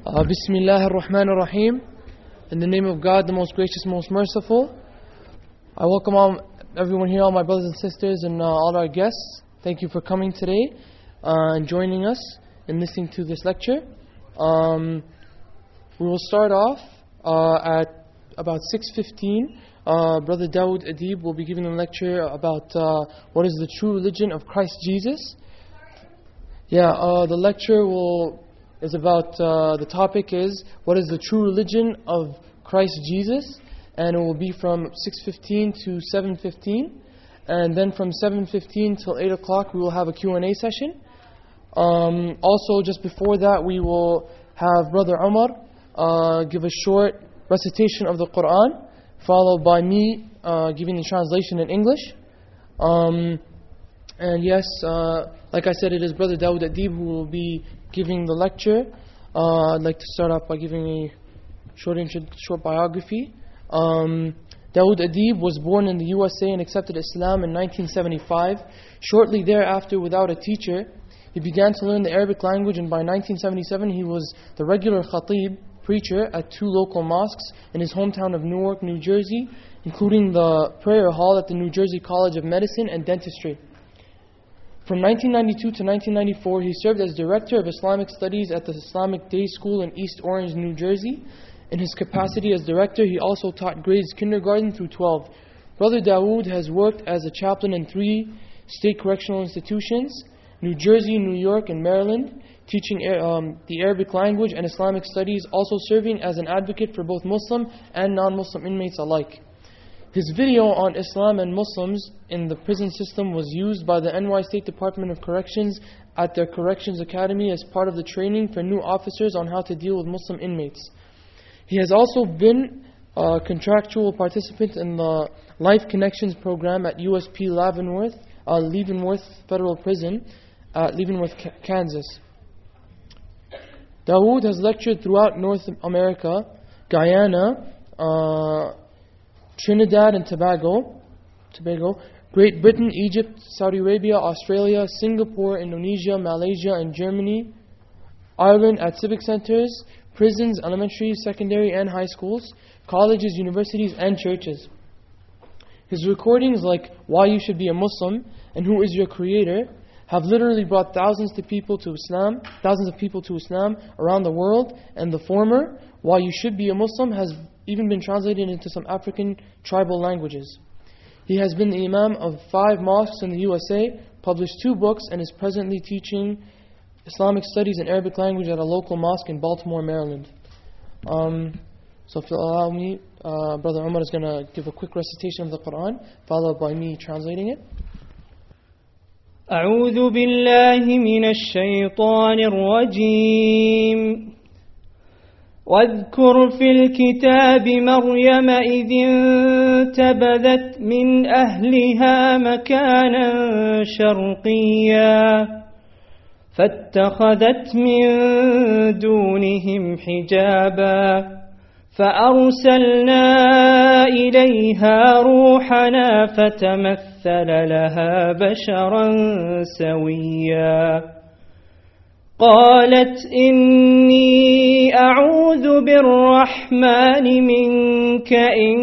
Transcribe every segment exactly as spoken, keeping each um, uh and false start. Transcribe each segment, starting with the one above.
Uh, Bismillah ar-Rahman ar-Rahim. In the name of God, the most gracious, most merciful. I welcome all, everyone here, all my brothers and sisters, and uh, all our guests. Thank you for coming today uh, and joining us and listening to this lecture. Um, we will start off uh, at about six fifteen. Uh, Brother Dawood Adib will be giving a lecture about uh, what is the true religion of Christ Jesus. Yeah, uh, the lecture will is about, uh, the topic is, what is the true religion of Christ Jesus? And it will be from six fifteen to seven fifteen. And then from seven fifteen till eight o'clock we will have a Q and A session. Um, also, just before that, we will have Brother Umar uh, give a short recitation of the Quran, followed by me uh, giving the translation in English. Um, and yes, uh, like I said, it is Brother Dawood Adib who will be giving the lecture. Uh, I'd like to start off by giving a short intro, short biography. Um, Dawood Adib was born in the U S A and accepted Islam in nineteen seventy-five. Shortly thereafter, without a teacher, he began to learn the Arabic language, and by nineteen seventy-seven he was the regular khatib, preacher, at two local mosques in his hometown of Newark, New Jersey, including the prayer hall at the New Jersey College of Medicine and Dentistry. From nineteen ninety-two to nineteen ninety-four, he served as Director of Islamic Studies at the Islamic Day School in East Orange, New Jersey. In his capacity as Director, he also taught grades kindergarten through twelve. Brother Dawood has worked as a chaplain in three state correctional institutions, New Jersey, New York, and Maryland, teaching um, the Arabic language and Islamic studies, also serving as an advocate for both Muslim and non-Muslim inmates alike. His video on Islam and Muslims in the prison system was used by the N Y State Department of Corrections at their Corrections Academy as part of the training for new officers on how to deal with Muslim inmates. He has also been a contractual participant in the Life Connections program at U S P Leavenworth, uh, Leavenworth Federal Prison at Leavenworth, Kansas. Dawood has lectured throughout North America, Guyana, uh, Trinidad and Tobago, Tobago, Great Britain, Egypt, Saudi Arabia, Australia, Singapore, Indonesia, Malaysia, and Germany, Ireland at civic centers, prisons, elementary, secondary, and high schools, colleges, universities, and churches. His recordings like Why You Should Be a Muslim and Who Is Your Creator have literally brought thousands to people to Islam, thousands of people to Islam around the world, and the former, Why You Should Be a Muslim, has even been translated into some African tribal languages. He has been the Imam of five mosques in the U S A, published two books, and is presently teaching Islamic studies in Arabic language at a local mosque in Baltimore, Maryland. Um, so if you'll allow me, uh, Brother Umar is going to give a quick recitation of the Quran, followed by me translating it. أعوذ بالله من الشيطان الرجيم واذكر في الكتاب مريم إذ انتبذت من أهلها مكانا شرقيا فاتخذت من دونهم حجابا فأرسلنا إليها روحنا فتمثل لها بشرا سويا قالت إني أعوذ بالرحمن منك إن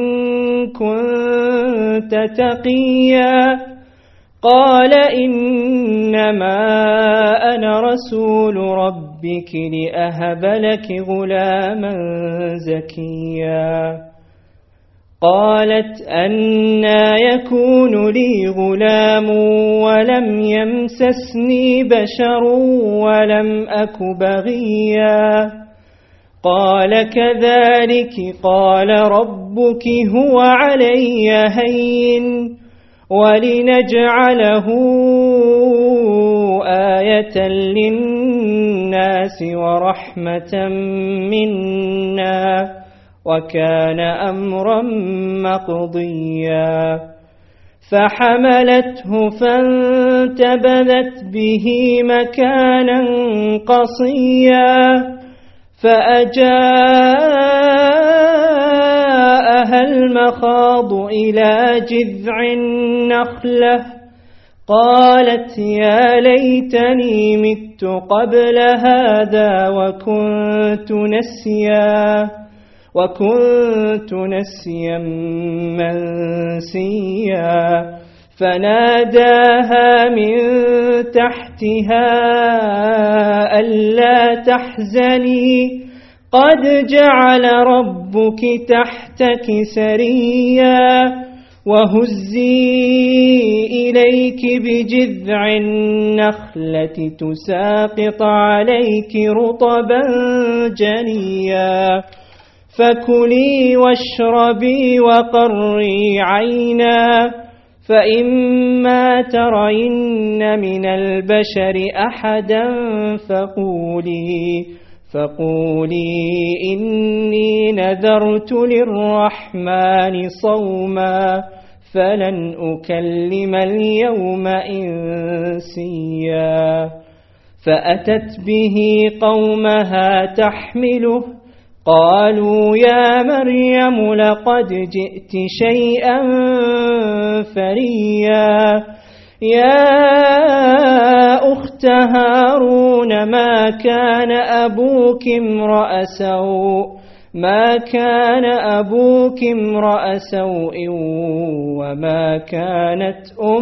كنت تقيا قال إنما أنا رسول ربك لأهب لك غلاما زكيا قالت أنى يكون لي غلام ولم يمسسني بشر ولم أك بغيا قال كذلك قال ربك هو علي هين ولنجعله آية للناس ورحمة منا وكان أمرا مقضيا فحملته فانتبذت به مكانا قصيا فأجاءها المخاض إلى جذع النخلة قالت يا ليتني مت قبل هذا وكنت نسيا وكنت نسيا منسيا فناداها من تحتها ألا تحزني قد جعل ربك تحتك سريا وهزي إليك بجذع النخلة تساقط عليك رطبا جنيا فكلي واشربي وقري عينا فإما ترين من البشر أحدا فقولي فقولي إني نذرت للرحمن صوما فلن أكلم اليوم إنسيا فأتت به قومها تحمله قالوا يا مريم لقد جئت شيئا فريا يا أخت هارون ما كان أبوك امرأ سوء ما كان أبوك امرأ سوء وما كانت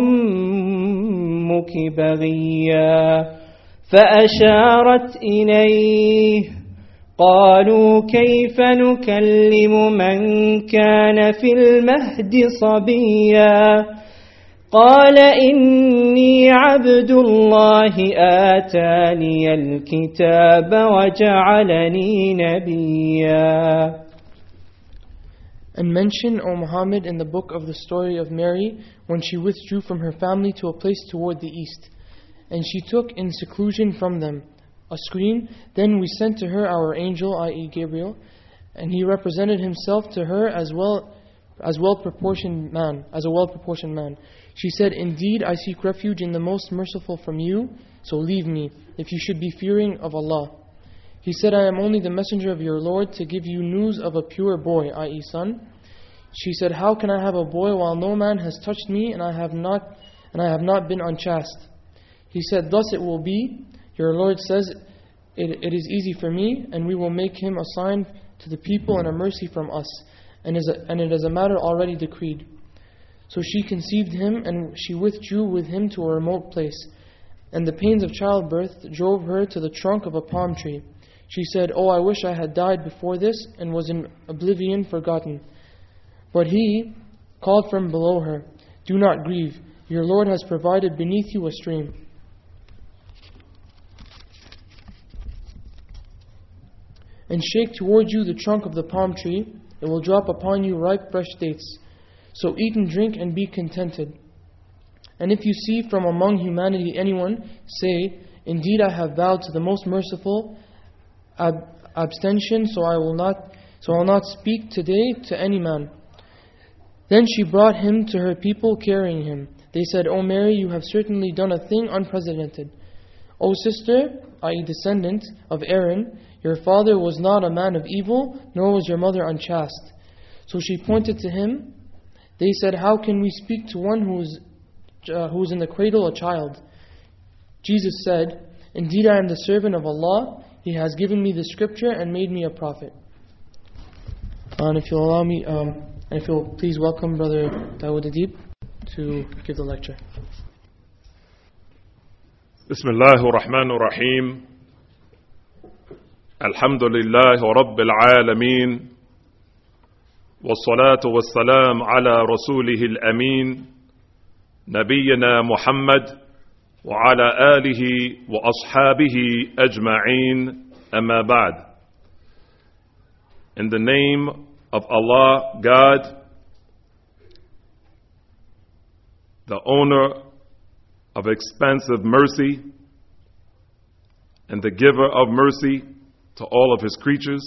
أمك بغيا فأشارت إليه قالوا كيف نكلم من كان في المهد صبيا قال إني عبد الله آتاني الكتاب وجعلني نبيا. And mention, O Muhammad, in the book of the story of Mary when she withdrew from her family to a place toward the east, and she took in seclusion from them a screen. Then we sent to her our angel, that is Gabriel, and he represented himself to her as well as well-proportioned man, as a well-proportioned man. She said, indeed, I seek refuge in the most merciful from you, so leave me, if you should be fearing of Allah. He said, I am only the messenger of your Lord to give you news of a pure boy, that is son. She said, how can I have a boy while no man has touched me and I have not and I have not been unchaste? He said, thus it will be. Your Lord says, it, it is easy for me, and we will make him a sign to the people and a mercy from us, and, is a, and it is a matter already decreed. So she conceived him, and she withdrew with him to a remote place. And the pains of childbirth drove her to the trunk of a palm tree. She said, oh, I wish I had died before this, and was in oblivion forgotten. But he called from below her, do not grieve, your Lord has provided beneath you a stream. And shake toward you the trunk of the palm tree, it will drop upon you ripe fresh dates. So eat and drink and be contented. And if you see from among humanity anyone, say, indeed I have vowed to the most merciful ab- abstention, so I will not so I will not speak today to any man. Then she brought him to her people carrying him. They said, O Mary, you have certainly done a thing unprecedented. O sister, that is descendant of Aaron, your father was not a man of evil, nor was your mother unchaste. So she pointed to him. They said, how can we speak to one who is, uh, who is in the cradle a child? Jesus said, indeed I am the servant of Allah. He has given me the scripture and made me a prophet. And if you'll allow me, um, and if you'll please welcome Brother Dawood Adib to give the lecture. Bismillahir Rahmanir Rahim. Alhamdulillahi Rabbil Alameen. والصلاة والسلام على رسوله الأمين نبينا محمد وعلى آله وأصحابه أجمعين أما بعد. In the name of Allah, God, the owner of expansive mercy and the giver of mercy to all of His creatures,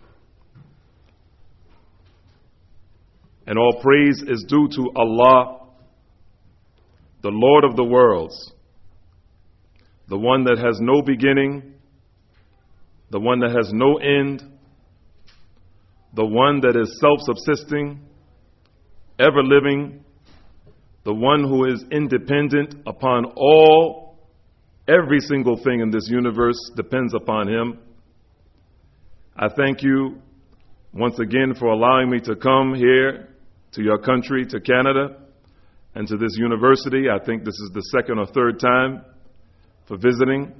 and all praise is due to Allah, the Lord of the worlds, the one that has no beginning, the one that has no end, the one that is self-subsisting, ever living, the one who is independent upon all, every single thing in this universe depends upon him. I thank you once again for allowing me to come here to your country, to Canada, and to this university. I think this is the second or third time for visiting.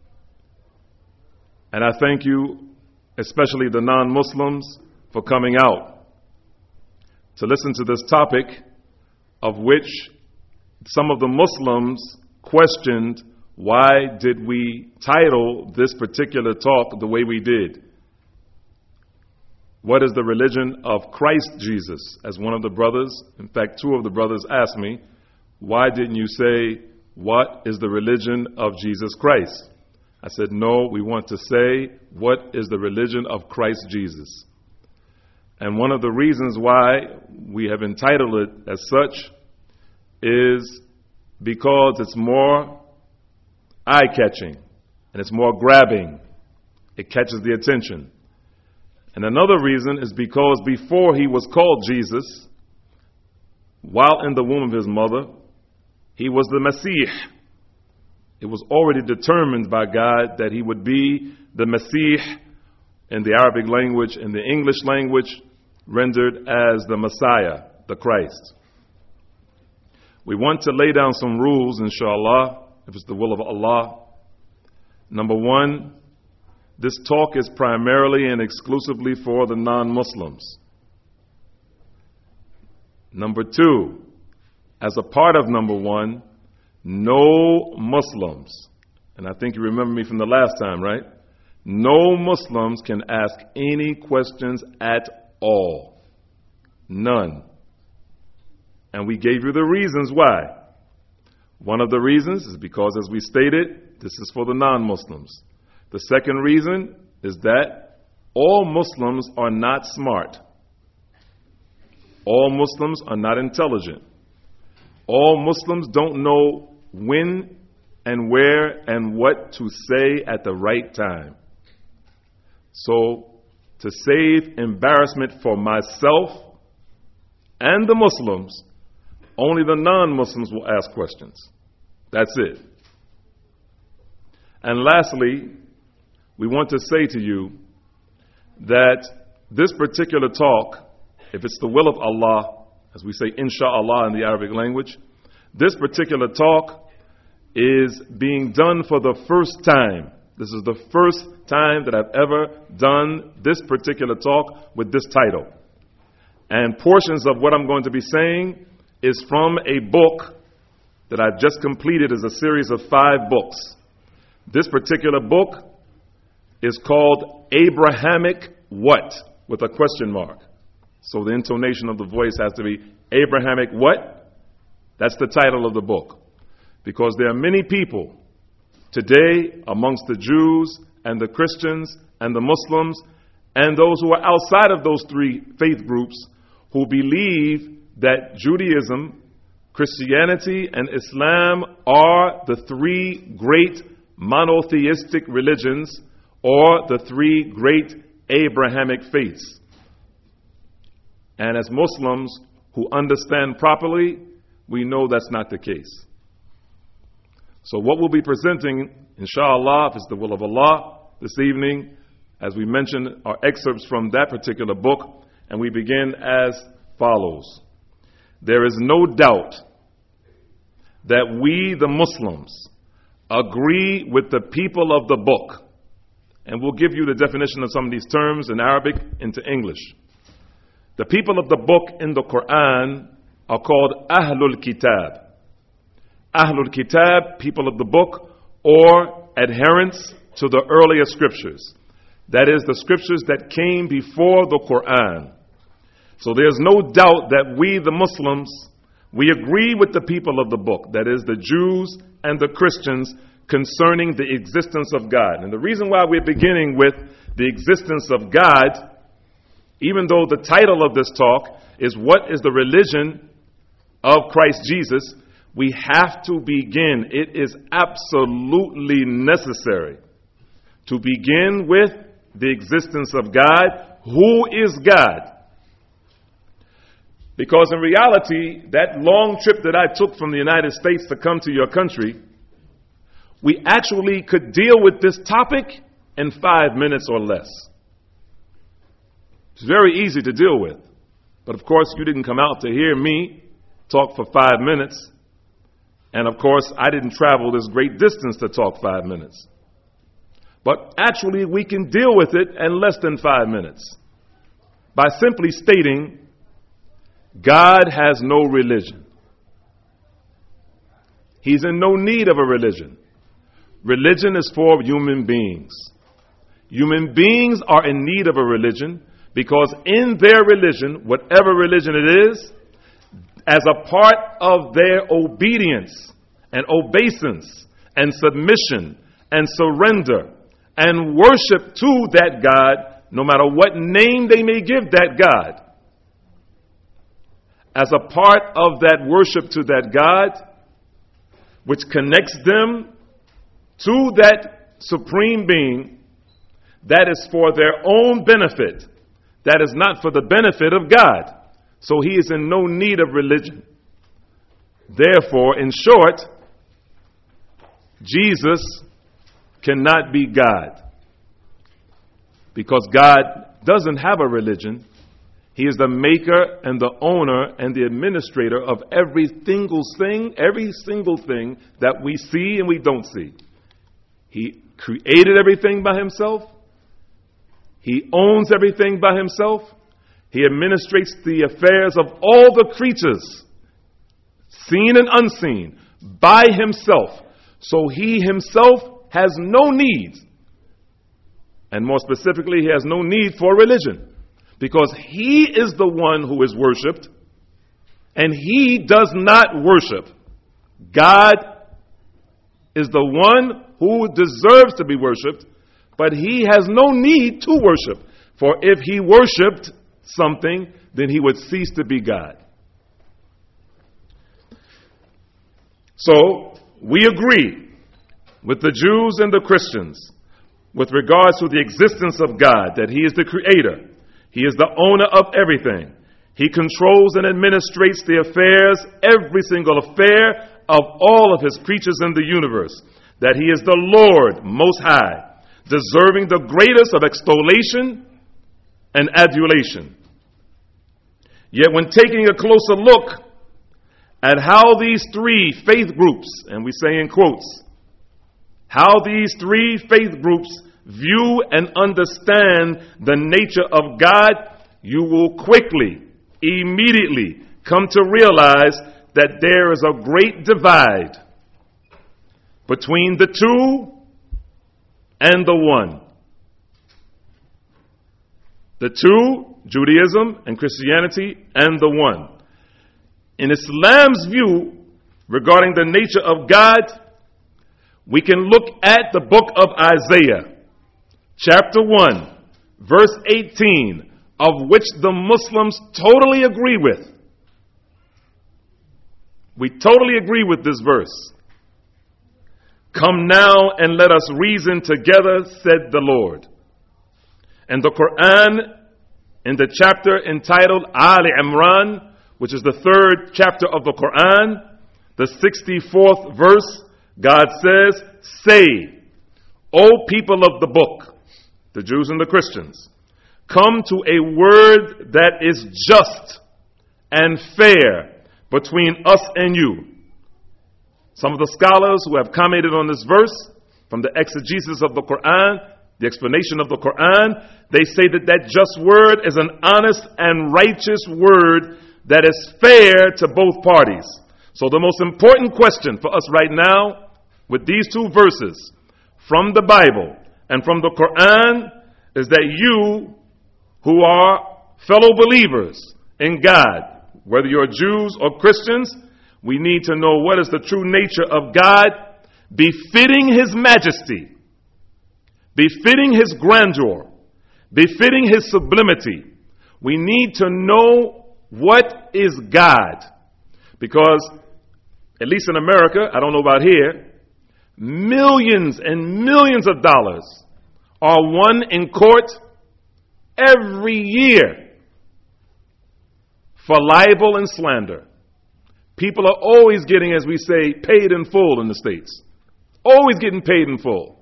And I thank you, especially the non-Muslims, for coming out to listen to this topic, of which some of the Muslims questioned, why did we title this particular talk the way we did? What is the religion of Christ Jesus? As one of the brothers, in fact, two of the brothers asked me, why didn't you say, what is the religion of Jesus Christ? I said, no, we want to say, what is the religion of Christ Jesus? And one of the reasons why we have entitled it as such is because it's more eye-catching and it's more grabbing. It catches the attention. And another reason is because before he was called Jesus, while in the womb of his mother, he was the Messiah. It was already determined by God that he would be the Messiah in the Arabic language, in the English language, rendered as the Messiah, the Christ. We want to lay down some rules, inshallah, if it's the will of Allah. Number one, this talk is primarily and exclusively for the non-Muslims. Number two, as a part of number one, no Muslims, and I think you remember me from the last time, right? No Muslims can ask any questions at all. None. And we gave you the reasons why. One of the reasons is because, as we stated, this is for the non-Muslims. The second reason is that all Muslims are not smart. All Muslims are not intelligent. All Muslims don't know when and where and what to say at the right time. So, to save embarrassment for myself and the Muslims, only the non-Muslims will ask questions. That's it. And lastly, we want to say to you that this particular talk, if it's the will of Allah, as we say insha'Allah in the Arabic language, this particular talk is being done for the first time. This is the first time that I've ever done this particular talk with this title. And portions of what I'm going to be saying is from a book that I've just completed as a series of five books. This particular book is called Abrahamic What? With a question mark. So the intonation of the voice has to be Abrahamic What? That's the title of the book. Because there are many people today amongst the Jews and the Christians and the Muslims and those who are outside of those three faith groups who believe that Judaism, Christianity, and Islam are the three great monotheistic religions or the three great Abrahamic faiths. And as Muslims who understand properly, we know that's not the case. So what we'll be presenting, inshallah, if it's the will of Allah, this evening, as we mentioned, are excerpts from that particular book, and we begin as follows. There is no doubt that we, the Muslims, agree with the people of the book. And we'll give you the definition of some of these terms in Arabic into English. The people of the book in the Quran are called Ahlul Kitab. Ahlul Kitab, people of the book, or adherents to the earlier scriptures. That is, the scriptures that came before the Quran. So there's no doubt that we, the Muslims, we agree with the people of the book, that is, the Jews and the Christians, concerning the existence of God. And the reason why we're beginning with the existence of God, even though the title of this talk is What is the Religion of Christ Jesus, we have to begin. It is absolutely necessary to begin with the existence of God. Who is God? Because in reality, that long trip that I took from the United States to come to your country, we actually could deal with this topic in five minutes or less. It's very easy to deal with. But of course, you didn't come out to hear me talk for five minutes. And of course, I didn't travel this great distance to talk five minutes. But actually, we can deal with it in less than five minutes by simply stating, God has no religion. He's in no need of a religion. Religion is for human beings. Human beings are in need of a religion because in their religion, whatever religion it is, as a part of their obedience and obeisance and submission and surrender and worship to that God, no matter what name they may give that God, as a part of that worship to that God, which connects them to that supreme being, that is for their own benefit. That is not for the benefit of God. So he is in no need of religion. Therefore, in short, Jesus cannot be God. Because God doesn't have a religion. He is the maker and the owner and the administrator of every single thing, every single thing that we see and we don't see. He created everything by himself. He owns everything by himself. He administrates the affairs of all the creatures, seen and unseen, by himself. So he himself has no need. And more specifically, he has no need for religion. Because he is the one who is worshipped, and he does not worship. God is the one who deserves to be worshipped, but he has no need to worship. For if he worshipped something, then he would cease to be God. So, we agree with the Jews and the Christians with regards to the existence of God, that he is the creator. He is the owner of everything. He controls and administrates the affairs, every single affair of all of his creatures in the universe. That he is the Lord Most High, deserving the greatest of extolation and adulation. Yet when taking a closer look at how these three faith groups, and we say in quotes, how these three faith groups view and understand the nature of God, you will quickly, immediately come to realize that there is a great divide between the two and the one. The two, Judaism and Christianity, and the one. In Islam's view regarding the nature of God, we can look at the book of Isaiah, chapter one, verse eighteen, of which the Muslims totally agree with. We totally agree with this verse. Come now and let us reason together, said the Lord. And the Quran, in the chapter entitled Ali Imran, which is the third chapter of the Quran, the sixty-fourth verse, God says, say, O people of the book, the Jews and the Christians, come to a word that is just and fair between us and you. Some of the scholars who have commented on this verse, from the exegesis of the Quran, the explanation of the Quran, they say that that just word is an honest and righteous word that is fair to both parties. So the most important question for us right now, with these two verses from the Bible and from the Quran, is that you who are fellow believers in God, whether you're Jews or Christians, we need to know what is the true nature of God, befitting his majesty, befitting his grandeur, befitting his sublimity. We need to know what is God. Because, at least in America, I don't know about here, millions and millions of dollars are won in court every year for libel and slander. People are always getting, as we say, paid in full in the States. Always getting paid in full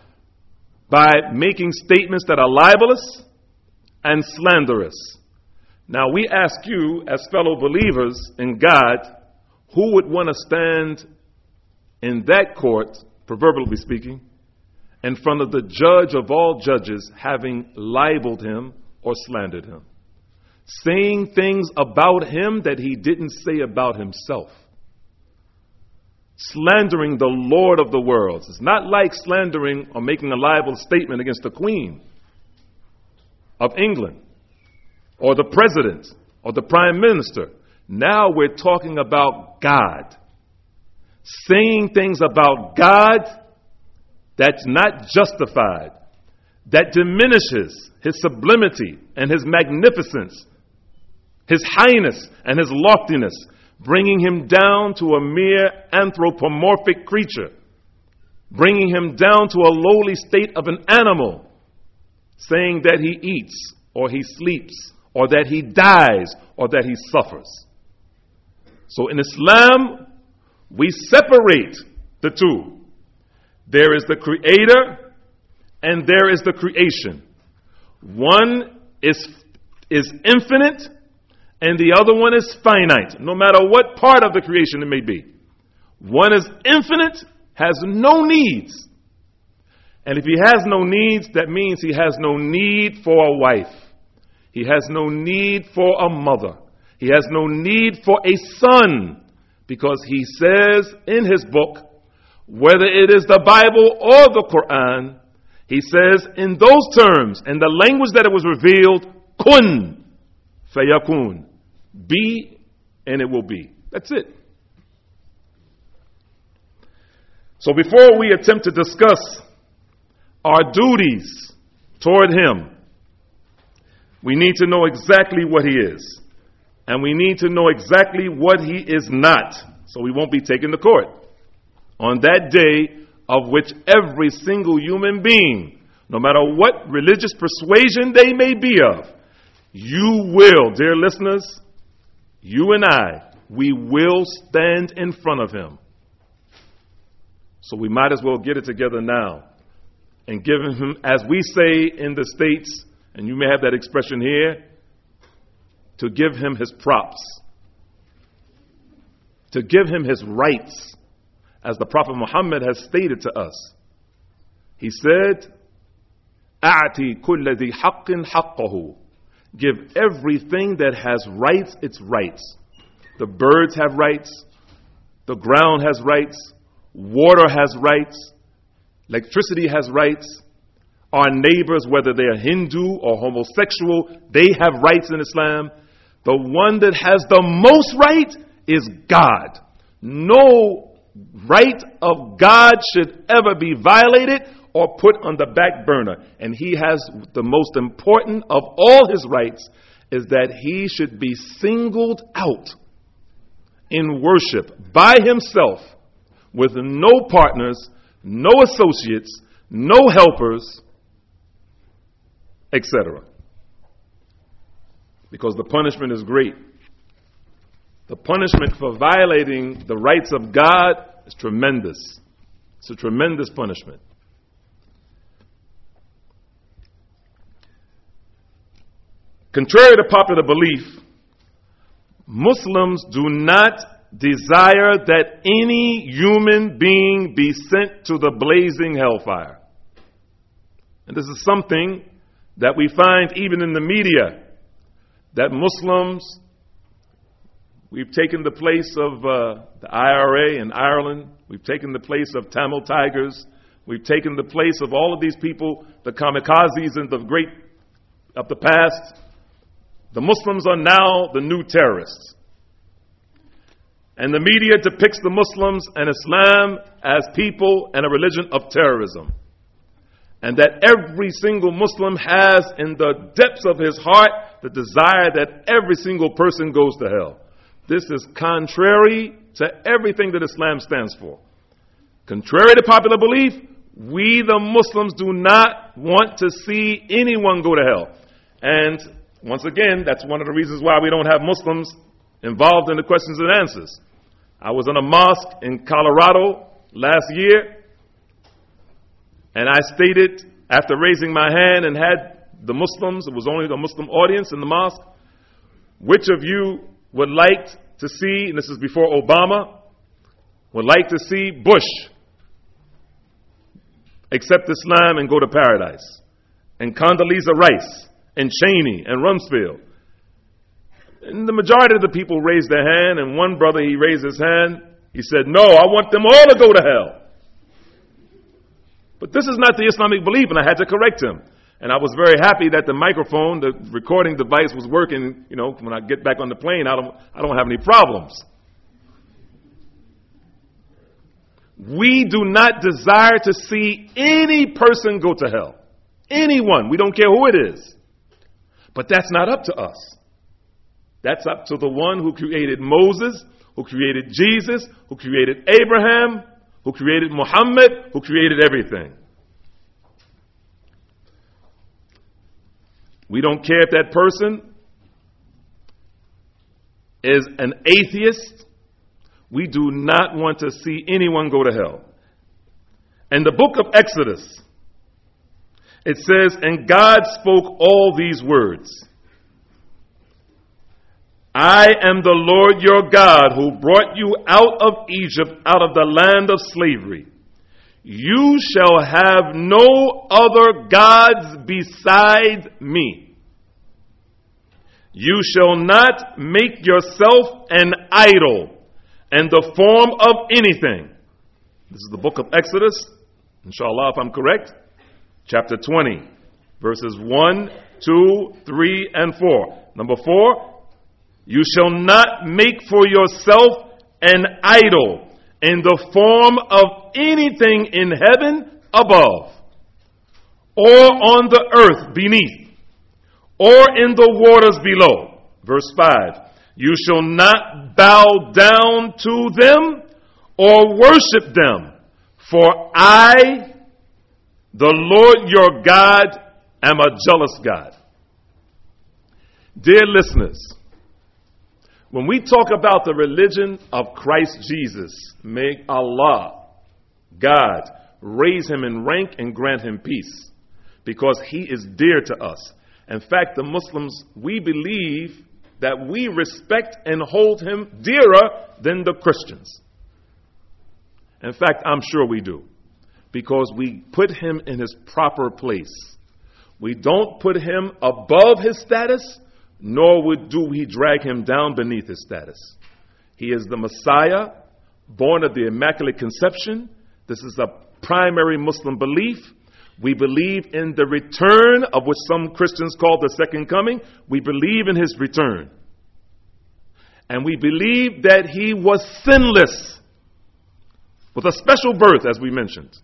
by making statements that are libelous and slanderous. Now we ask you, as fellow believers in God, who would want to stand in that court, proverbially speaking, in front of the judge of all judges, having libeled him or slandered him, saying things about him that he didn't say about himself, slandering the Lord of the worlds? It's not like slandering or making a libel statement against the Queen of England or the President or the Prime Minister. Now we're talking about God, saying things about God that's not justified, that diminishes His sublimity and His magnificence, His highness and His loftiness, bringing Him down to a mere anthropomorphic creature, bringing Him down to a lowly state of an animal, saying that He eats or He sleeps or that He dies or that He suffers. So in Islam, we separate the two. There is the Creator and there is the creation. One is, is infinite and the other one is finite, no matter what part of the creation it may be. One is infinite, has no needs. And if He has no needs, that means He has no need for a wife. He has no need for a mother. He has no need for a son, because He says in His book, whether it is the Bible or the Quran, He says in those terms, in the language that it was revealed, kun fayakun, be and it will be. That's it. So before we attempt to discuss our duties toward Him, we need to know exactly what He is. And we need to know exactly what He is not, so we won't be taken to court on that day, of which every single human being, no matter what religious persuasion they may be of, you will, dear listeners, you and I, we will stand in front of Him. So we might as well get it together now and give Him, as we say in the States, and you may have that expression here, to give Him His props, to give Him His rights, as the Prophet Muhammad has stated to us. He said, أَعْتِ كُلَّ ذِي حَقٍّ حَقَّهُ. Give everything that has rights its rights. The birds have rights, the ground has rights, water has rights, electricity has rights. Our neighbors, whether they are Hindu or homosexual, they have rights in Islam. The one that has the most right is God. No right of God should ever be violated or put on the back burner. And He has the most important of all His rights, is that He should be singled out in worship by Himself, with no partners, no associates, no helpers, et cetera. Because the punishment is great. The punishment for violating the rights of God is tremendous. It's a tremendous punishment. Contrary to popular belief, Muslims do not desire that any human being be sent to the blazing hellfire. And this is something that we find even in the media, that Muslims, we've taken the place of uh, the I R A in Ireland. We've taken the place of Tamil Tigers. We've taken the place of all of these people, the kamikazes and the great of the past. The Muslims are now the new terrorists. And the media depicts the Muslims and Islam as people and a religion of terrorism. And that every single Muslim has in the depths of his heart the desire that every single person goes to hell. This is contrary to everything that Islam stands for. Contrary to popular belief, we the Muslims do not want to see anyone go to hell. And Once again, that's one of the reasons why we don't have Muslims involved in the questions and answers. I was in a mosque in Colorado last year, and I stated, after raising my hand and had the Muslims, it was only the Muslim audience in the mosque, which of you would like to see, and this is before Obama, would like to see Bush accept Islam and go to paradise, and Condoleezza Rice, and Cheney, and Rumsfeld. And the majority of the people raised their hand, and one brother, he raised his hand, he said, no, I want them all to go to hell. But this is not the Islamic belief, and I had to correct him. And I was very happy that the microphone, the recording device was working. You know, when I get back on the plane, I don't, I don't have any problems. We do not desire to see any person go to hell. Anyone. We don't care who it is. But that's not up to us. That's up to the one who created Moses, who created Jesus, who created Abraham, who created Muhammad, who created everything. We don't care if that person is an atheist. We do not want to see anyone go to hell. In the book of Exodus, it says, and God spoke all these words. I am the Lord your God who brought you out of Egypt, out of the land of slavery. You shall have no other gods besides me. You shall not make yourself an idol in the form of anything. This is the book of Exodus, inshallah, if I'm correct, chapter twenty, verses one, two, three, and four. Number four, you shall not make for yourself an idol in the form of anything in heaven above, or on the earth beneath, or in the waters below. Verse five, you shall not bow down to them or worship them, for I, the Lord your God, am a jealous God. Dear listeners, when we talk about the religion of Christ Jesus, may Allah, God, raise him in rank and grant him peace, because he is dear to us. In fact, the Muslims, we believe that we respect and hold him dearer than the Christians. In fact, I'm sure we do, because we put him in his proper place. We don't put him above his status, nor would do we drag him down beneath his status. He is the Messiah, born of the Immaculate Conception. This is a primary Muslim belief. We believe in the return, of which some Christians call the second coming. We believe in his return. And we believe that he was sinless, with a special birth, as we mentioned.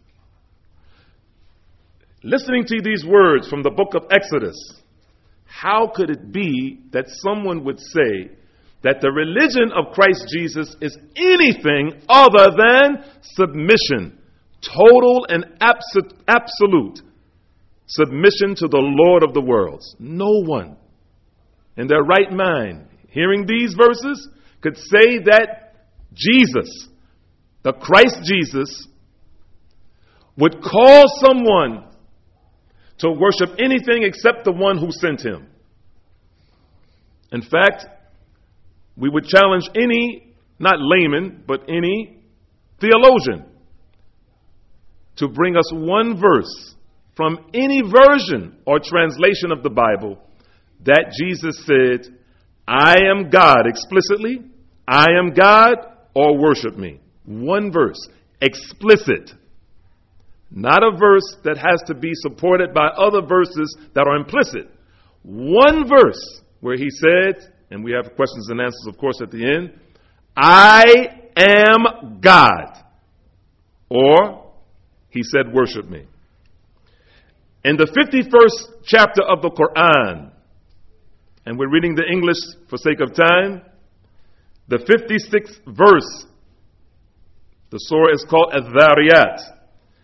Listening to these words from the book of Exodus, how could it be that someone would say that the religion of Christ Jesus is anything other than submission, total and abso- absolute submission to the Lord of the worlds? No one in their right mind, hearing these verses, could say that Jesus, the Christ Jesus, would call someone to worship anything except the one who sent him. In fact, we would challenge any, not layman, but any theologian to bring us one verse from any version or translation of the Bible that Jesus said, I am God explicitly, I am God, or worship me. One verse, explicit. Not a verse that has to be supported by other verses that are implicit. One verse where he said, and we have questions and answers, of course, at the end, I am God. Or he said, worship me. In the fifty-first chapter of the Quran, and we're reading the English for sake of time, the fifty-sixth verse, the surah is called Adh-Dhariyat.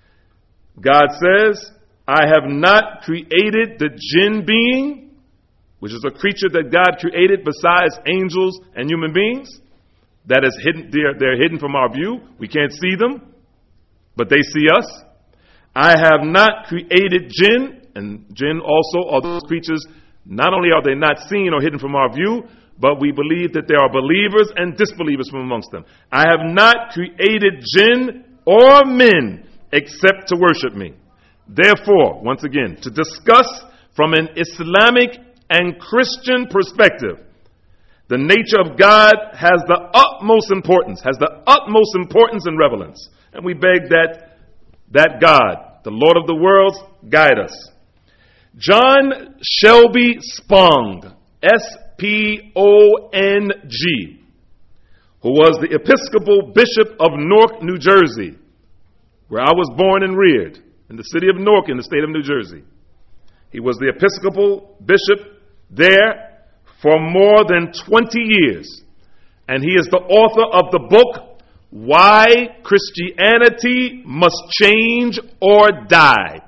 God says, I have not created the jinn being which is a creature that God created besides angels and human beings, that is hidden, they're, they're hidden from our view. We can't see them, but they see us. I have not created jinn, and jinn also are those creatures, not only are they not seen or hidden from our view, but we believe that there are believers and disbelievers from amongst them. I have not created jinn or men except to worship me. Therefore, once again, to discuss from an Islamic and Christian perspective, the nature of God has the utmost importance, has the utmost importance and relevance. And we beg that that God, the Lord of the worlds, guide us. John Shelby Spong, S P O N G, who was the Episcopal Bishop of Newark, New Jersey, where I was born and reared, in the city of Newark in the state of New Jersey. He was the Episcopal Bishop there for more than twenty years. And he is the author of the book, Why Christianity Must Change or Die.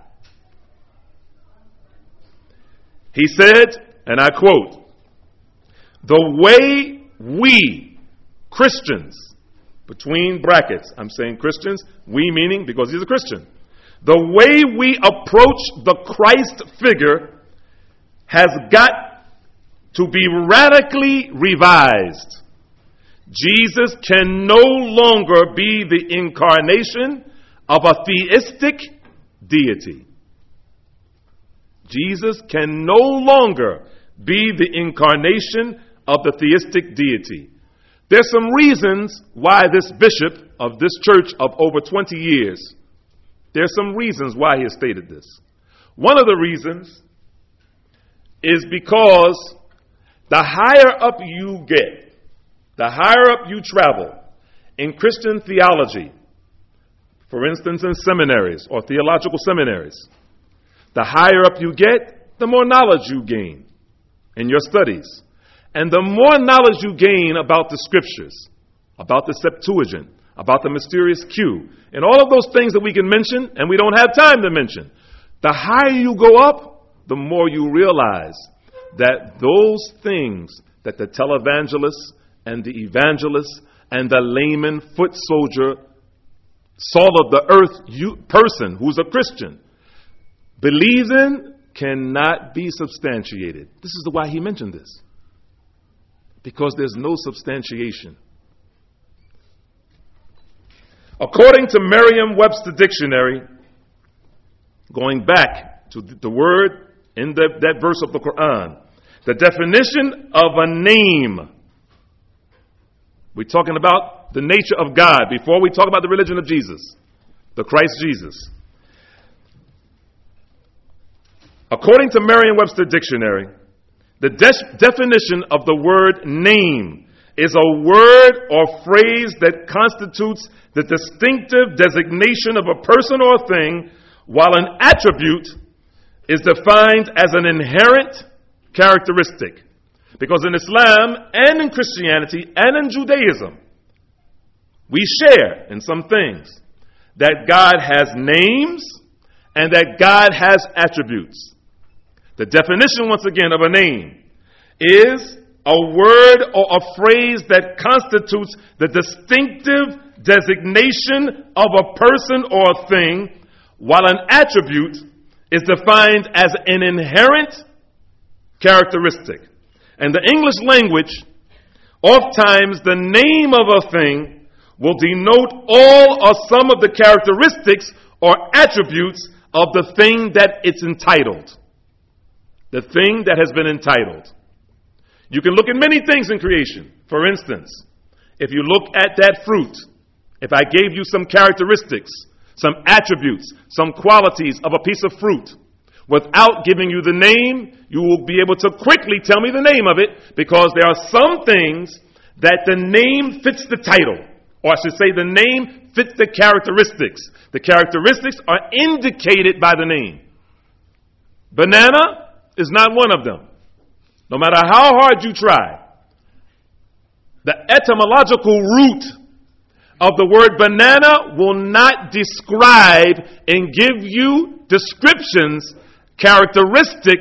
He said, and I quote, "The way we, Christians," between brackets, I'm saying Christians, we meaning because he's a Christian, "the way we approach the Christ figure has got to be radically revised. Jesus can no longer be the incarnation of a theistic deity. Jesus can no longer be the incarnation of the theistic deity." There's some reasons why this bishop of this church of over twenty years, there's some reasons why he has stated this. One of the reasons is because the higher up you get, the higher up you travel in Christian theology, for instance in seminaries or theological seminaries, the higher up you get, the more knowledge you gain in your studies. And the more knowledge you gain about the scriptures, about the Septuagint, about the mysterious Q, and all of those things that we can mention and we don't have time to mention, the higher you go up, the more you realize that those things that the televangelists and the evangelists and the layman foot soldier, salt of the earth you, person who's a Christian believes in cannot be substantiated. This is the why he mentioned this. Because there's no substantiation. According to Merriam-Webster Dictionary, going back to the word in the, that verse of the Quran, the definition of a name, we're talking about the nature of God before we talk about the religion of Jesus, the Christ Jesus. According to Merriam-Webster Dictionary, the de- definition of the word name is a word or phrase that constitutes the distinctive designation of a person or thing, while an attribute is defined as an inherent characteristic. Because in Islam and in Christianity and in Judaism, we share in some things that God has names and that God has attributes. The definition, once again, of a name is a word or a phrase that constitutes the distinctive designation of a person or a thing, while an attribute is defined as an inherent characteristic. In the English language, oftentimes the name of a thing will denote all or some of the characteristics or attributes of the thing that it's entitled. The thing that has been entitled. You can look at many things in creation. For instance, if you look at that fruit, if I gave you some characteristics, some attributes, some qualities of a piece of fruit, without giving you the name, you will be able to quickly tell me the name of it, because there are some things that the name fits the title. Or I should say the name fits the characteristics. The characteristics are indicated by the name. Banana is not one of them. No matter how hard you try, the etymological root of the word banana will not describe and give you descriptions, characteristics,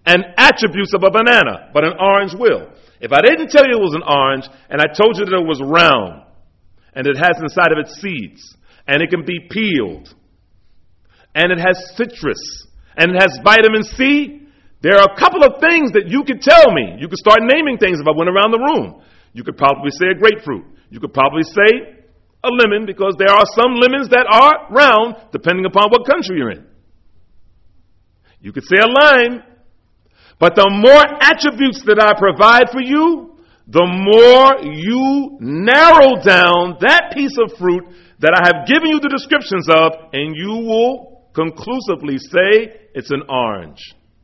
and attributes of a banana, but an orange will. If I didn't tell you it was an orange, and I told you that it was round, and it has inside of it seeds, and it can be peeled, and it has citrus, and it has vitamin C, there are a couple of things that you could tell me. You could start naming things if I went around the room. You could probably say a grapefruit. You could probably say a lemon, because there are some lemons that are round, depending upon what country you're in. You could say a lime. But the more attributes that I provide for you, the more you narrow down that piece of fruit that I have given you the descriptions of, and you will conclusively say it's an orange.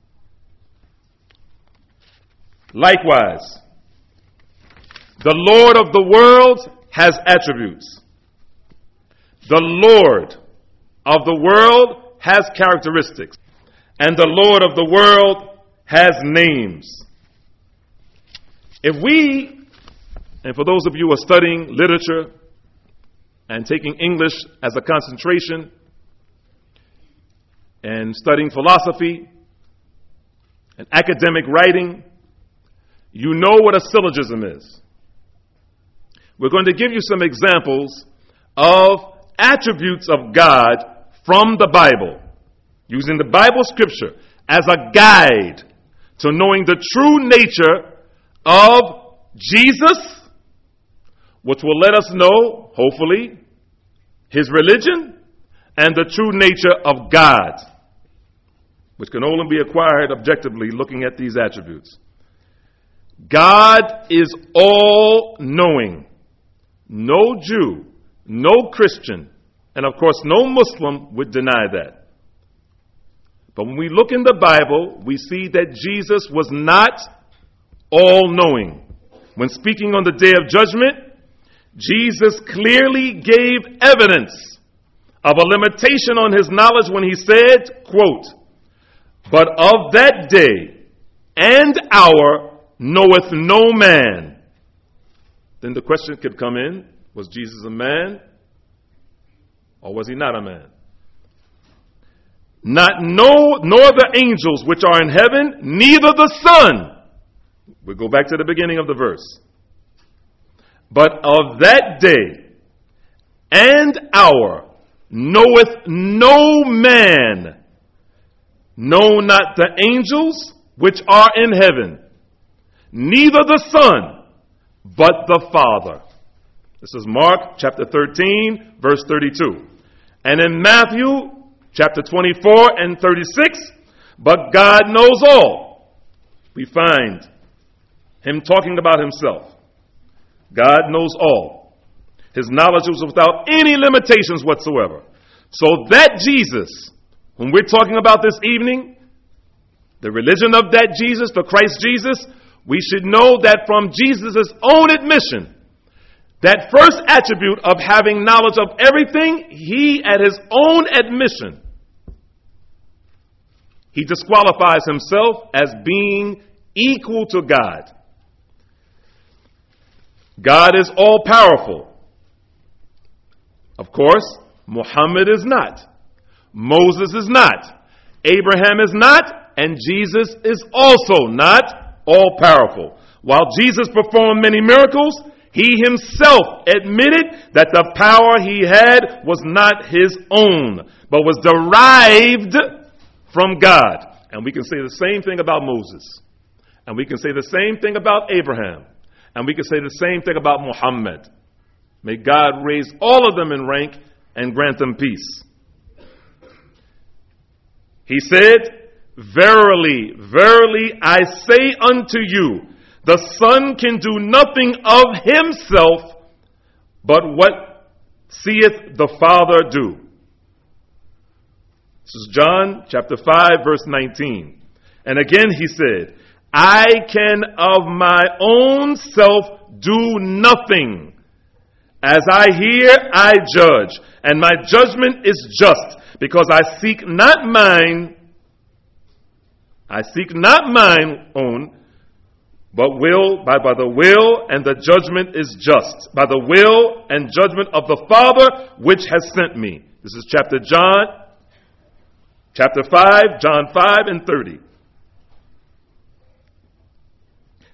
Likewise, the Lord of the world has attributes. The Lord of the world has characteristics. And the Lord of the world has names. If we, and for those of you who are studying literature and taking English as a concentration and studying philosophy and academic writing, you know what a syllogism is. We're going to give you some examples of attributes of God from the Bible, using the Bible scripture as a guide to knowing the true nature of Jesus, which will let us know, hopefully, his religion and the true nature of God, which can only be acquired objectively looking at these attributes. God is all-knowing. No Jew, no Christian, and of course no Muslim would deny that. But when we look in the Bible, we see that Jesus was not all-knowing. When speaking on the day of judgment, Jesus clearly gave evidence of a limitation on his knowledge when he said, quote, "But of that day and hour knoweth no man." Then the question could come in, was Jesus a man or was he not a man? "Not no, nor the angels which are in heaven, neither the Son." We go back to the beginning of the verse. "But of that day and hour knoweth no man, no, not the angels which are in heaven, neither the Son, but the Father." This is Mark chapter thirteen, verse thirty-two. And in Matthew chapter twenty-four and thirty-six, "But God knows all." We find him talking about himself. God knows all. His knowledge was without any limitations whatsoever. So that Jesus, whom we're talking about this evening, the religion of that Jesus, the Christ Jesus, we should know that from Jesus' own admission, that first attribute of having knowledge of everything, he at his own admission, he disqualifies himself as being equal to God. God is all-powerful. Of course, Muhammad is not. Moses is not. Abraham is not. And Jesus is also not all-powerful. While Jesus performed many miracles, he himself admitted that the power he had was not his own, but was derived from God. And we can say the same thing about Moses. And we can say the same thing about Abraham. And we can say the same thing about Muhammad. May God raise all of them in rank and grant them peace. He said, "Verily, verily, I say unto you, the Son can do nothing of himself, but what seeth the Father do." This is John chapter five, verse nineteen. And again he said, "I can of my own self do nothing. As I hear, I judge, and my judgment is just, because I seek not mine, I seek not mine own, but will, by, by the will and the judgment is just, by the will and judgment of the Father which has sent me." This is chapter John, chapter five, John five and thirty.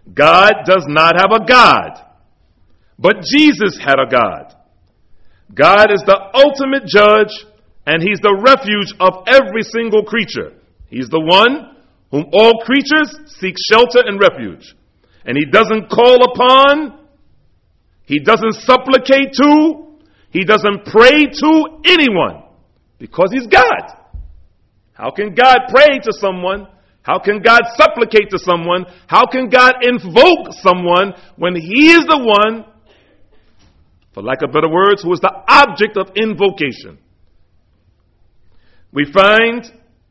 God does not have a God, but Jesus had a God. God is the ultimate judge, and he's the refuge of every single creature. He's the one whom all creatures seek shelter and refuge. And he doesn't call upon, he doesn't supplicate to, he doesn't pray to anyone, because he's God. How can God pray to someone? How can God supplicate to someone? How can God invoke someone when he is the one, for lack of better words, who is the object of invocation? We find,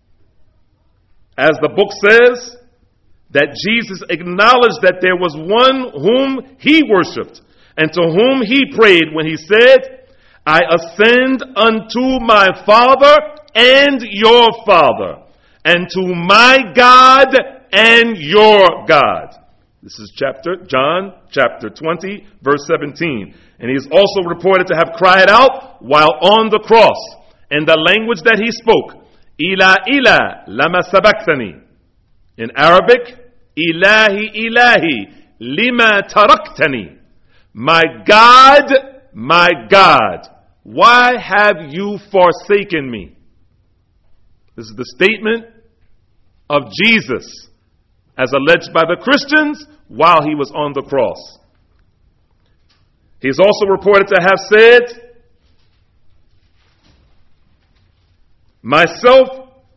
as the book says, that Jesus acknowledged that there was one whom he worshiped and to whom he prayed when he said, I ascend unto my Father and your Father, and to my God and your God. This is chapter, John chapter twenty, verse seventeen. And he is also reported to have cried out while on the cross, in the language that he spoke, Ila ila lama sabachthani. In Arabic, Ilahi ilahi lima taraktani. My God, my God, why have you forsaken me? This is the statement of Jesus as alleged by the Christians while he was on the cross. He is also reported to have said, myself,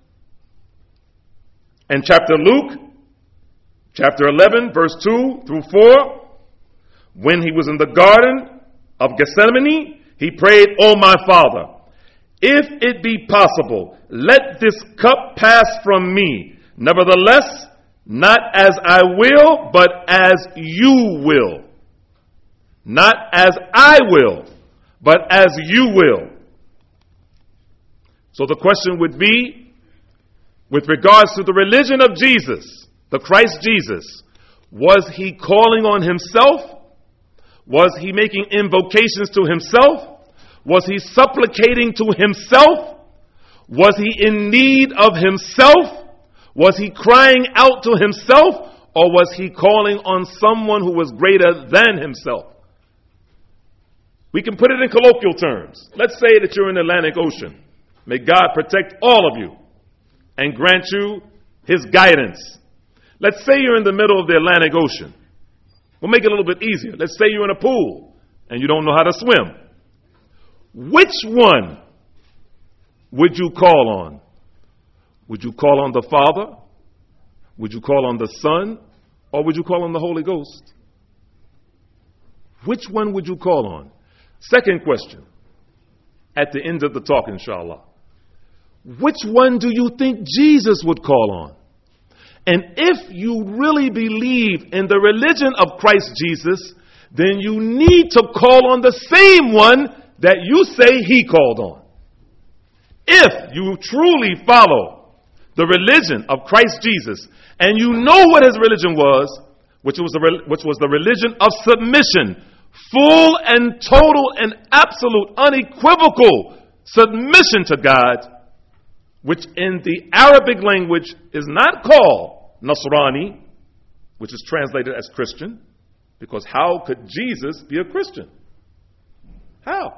in chapter Luke, chapter eleven, verse two through four, when he was in the garden of Gethsemane, he prayed, O my Father, if it be possible, let this cup pass from me. Nevertheless, not as I will, but as you will. Not as I will, but as you will. So the question would be, with regards to the religion of Jesus, the Christ Jesus, was he calling on himself? Was he making invocations to himself? Was he supplicating to himself? Was he in need of himself? Was he crying out to himself? Or was he calling on someone who was greater than himself? We can put it in colloquial terms. Let's say that you're in the Atlantic Ocean. May God protect all of you and grant you his guidance. Let's say you're in the middle of the Atlantic Ocean. We'll make it a little bit easier. Let's say you're in a pool and you don't know how to swim. Which one would you call on? Would you call on the Father? Would you call on the Son? Or would you call on the Holy Ghost? Which one would you call on? Second question, at the end of the talk, inshallah. Which one do you think Jesus would call on? And if you really believe in the religion of Christ Jesus, then you need to call on the same one that you say he called on. If you truly follow the religion of Christ Jesus, and you know what his religion was, which was the, which was the religion of submission, full and total and absolute unequivocal submission to God, which in the Arabic language is not called Nasrani, which is translated as Christian, because how could Jesus be a Christian? How?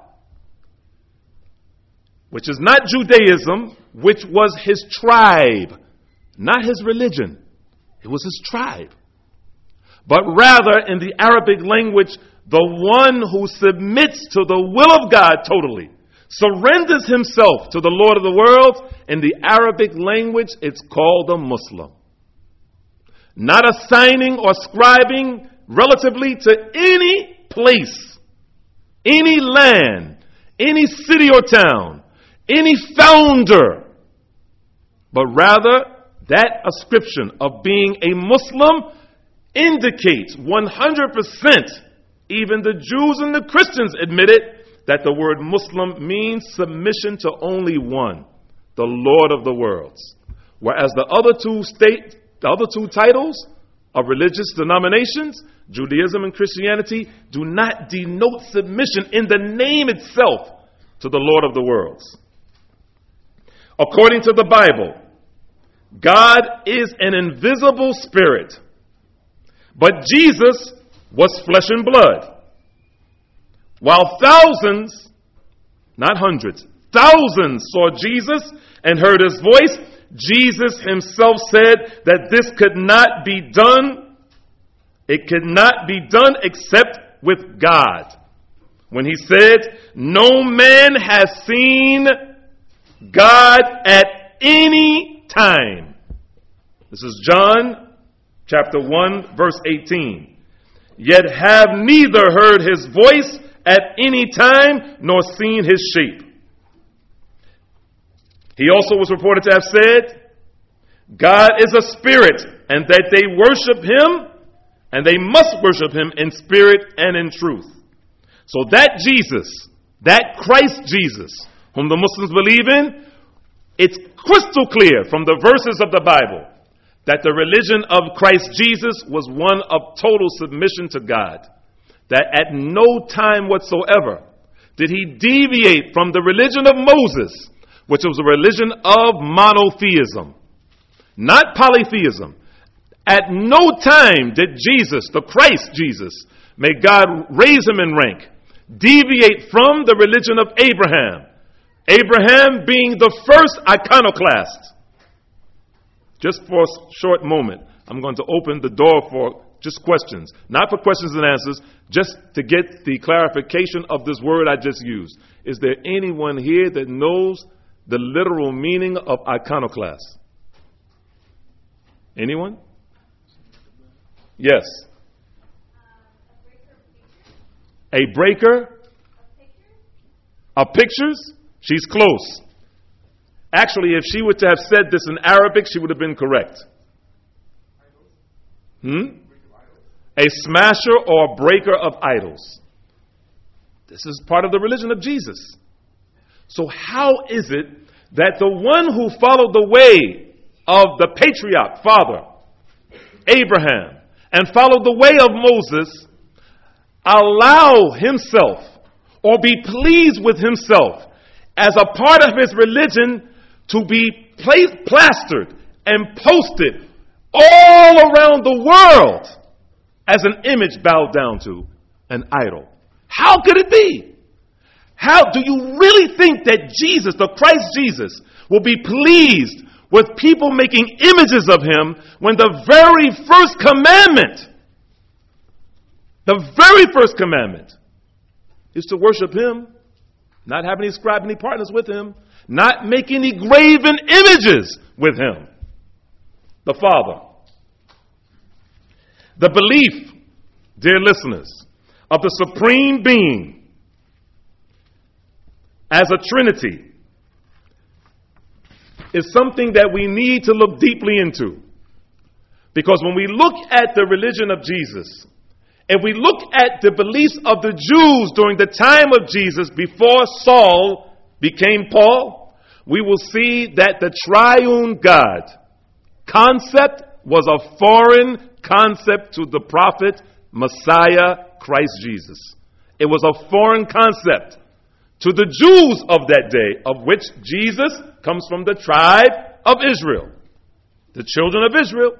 Which is not Judaism, which was his tribe, not his religion. It was his tribe. But rather, in the Arabic language, the one who submits to the will of God totally, surrenders himself to the Lord of the world. In the Arabic language, it's called a Muslim. Not assigning or scribing relatively to any place, any land, any city or town, any founder, but rather that ascription of being a Muslim indicates one hundred percent, even the Jews and the Christians admitted, that the word Muslim means submission to only one, the Lord of the worlds. Whereas the other two state, the other two titles of religious denominations, Judaism and Christianity, do not denote submission in the name itself to the Lord of the worlds. According to the Bible, God is an invisible spirit, But Jesus was flesh and blood. While thousands, not hundreds, thousands saw Jesus and heard his voice, Jesus himself said that this could not be done. It could not be done except with God. When he said, no man has seen God at any time. This is John chapter one, verse eighteen. Yet have neither heard his voice at any time, nor seen his shape. He also was reported to have said, God is a spirit, and that they worship him, and they must worship him in spirit and in truth. So that Jesus, that Christ Jesus, whom the Muslims believe in, it's crystal clear from the verses of the Bible that the religion of Christ Jesus was one of total submission to God. That at no time whatsoever did he deviate from the religion of Moses, which was a religion of monotheism, not polytheism. At no time did Jesus, the Christ Jesus, may God raise him in rank, deviate from the religion of Abraham. Abraham being the first iconoclast. Just for a short moment, I'm going to open the door for just questions. Not for questions and answers, just to get the clarification of this word I just used. Is there anyone here that knows the literal meaning of iconoclast? Anyone? Yes. A breaker of pictures? She's close. Actually, if she were to have said this in Arabic, she would have been correct. Hmm? A smasher or a breaker of idols. This is part of the religion of Jesus. So how is it that the one who followed the way of the patriarch, father, Abraham, and followed the way of Moses, allow himself or be pleased with himself as a part of his religion to be placed, plastered and posted all around the world as an image bowed down to, an idol? How could it be? How do you really think that Jesus, the Christ Jesus, will be pleased with people making images of him when the very first commandment, the very first commandment is to worship him, not have any scribe, any partners with him, not make any graven images with him, the Father. The belief, dear listeners, of the Supreme Being as a Trinity is something that we need to look deeply into. Because when we look at the religion of Jesus, if we look at the beliefs of the Jews during the time of Jesus before Saul became Paul, we will see that the triune God concept was a foreign concept to the prophet Messiah Christ Jesus. It was a foreign concept to the Jews of that day, of which Jesus comes from the tribe of Israel, the children of Israel.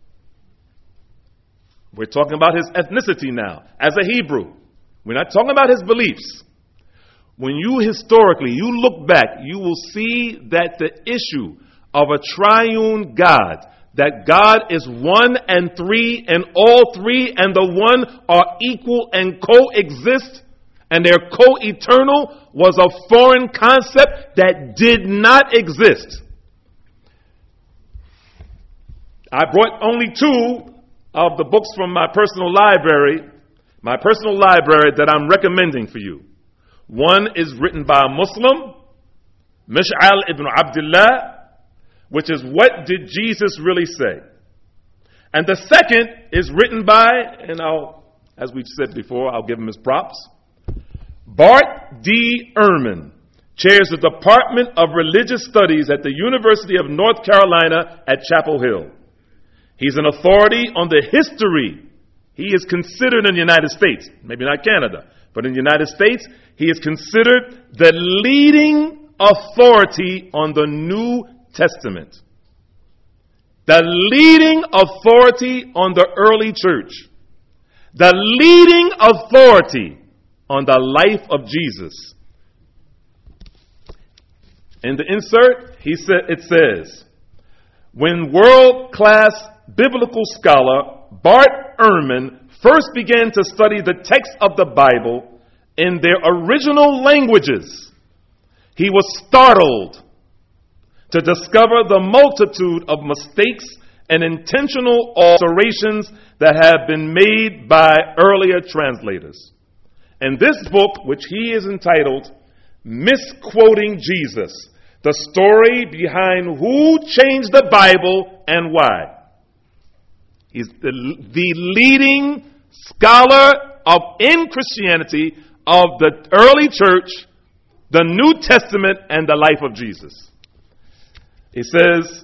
We're talking about his ethnicity now, as a Hebrew. We're not talking about his beliefs. When you historically, you look back, you will see that the issue of a triune God, that God is one and three, and all three and the one are equal and coexist, and they're co-eternal, was a foreign concept that did not exist. I brought only two of the books from my personal library, my personal library that I'm recommending for you. One is written by a Muslim, Mish'al ibn Abdullah, which is What Did Jesus Really Say? And the second is written by, and I'll, as we've said before, I'll give him his props, Bart D. Ehrman, chairs the Department of Religious Studies at the University of North Carolina at Chapel Hill. He's an authority on the history. He is considered in the United States, maybe not Canada, but in the United States, he is considered the leading authority on the New Testament. the leading authority on the early church, the leading authority on the life of Jesus. In the insert, he said, it says, when world-class biblical scholar Bart Ehrman first began to study the text of the Bible in their original languages, he was startled to discover the multitude of mistakes and intentional alterations that have been made by earlier translators. In this book, which he is entitled Misquoting Jesus, the story behind who changed the Bible and why. He's the, the leading scholar of in Christianity of the early church, the New Testament, and the life of Jesus. He says,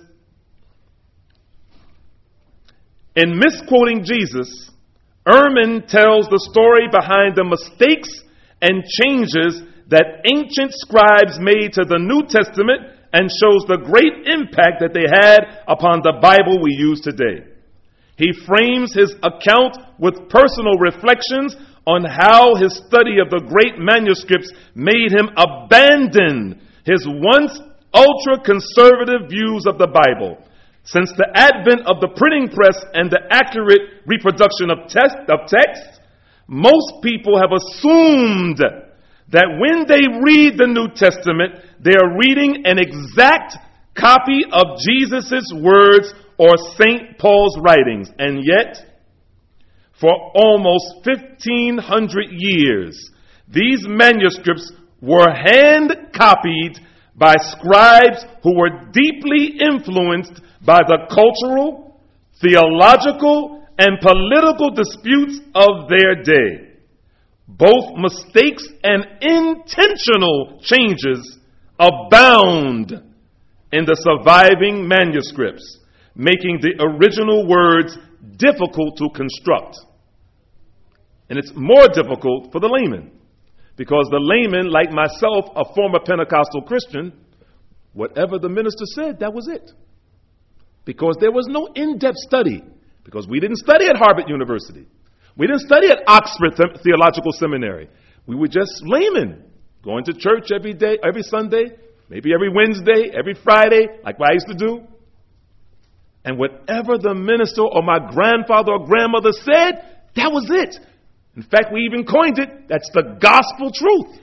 in Misquoting Jesus, Ehrman tells the story behind the mistakes and changes that ancient scribes made to the New Testament and shows the great impact that they had upon the Bible we use today. He frames his account with personal reflections on how his study of the great manuscripts made him abandon his once ultra-conservative views of the Bible. Since the advent of the printing press and the accurate reproduction of text, of text, most people have assumed that when they read the New Testament, they are reading an exact copy of Jesus' words or Saint Paul's writings. And yet, for almost fifteen hundred years, these manuscripts were hand-copied by scribes who were deeply influenced by the cultural, theological, and political disputes of their day. Both mistakes and intentional changes abound in the surviving manuscripts, making the original words difficult to construct. And it's more difficult for the layman, because the layman, like myself, a former Pentecostal Christian, whatever the minister said, that was it. Because there was no in-depth study, because we didn't study at Harvard University. We didn't study at Oxford Theological Seminary. We were just laymen, going to church every day, every Sunday, maybe every Wednesday, every Friday, like what I used to do. And whatever the minister or my grandfather or grandmother said, that was it. In fact, we even coined it, that's the gospel truth.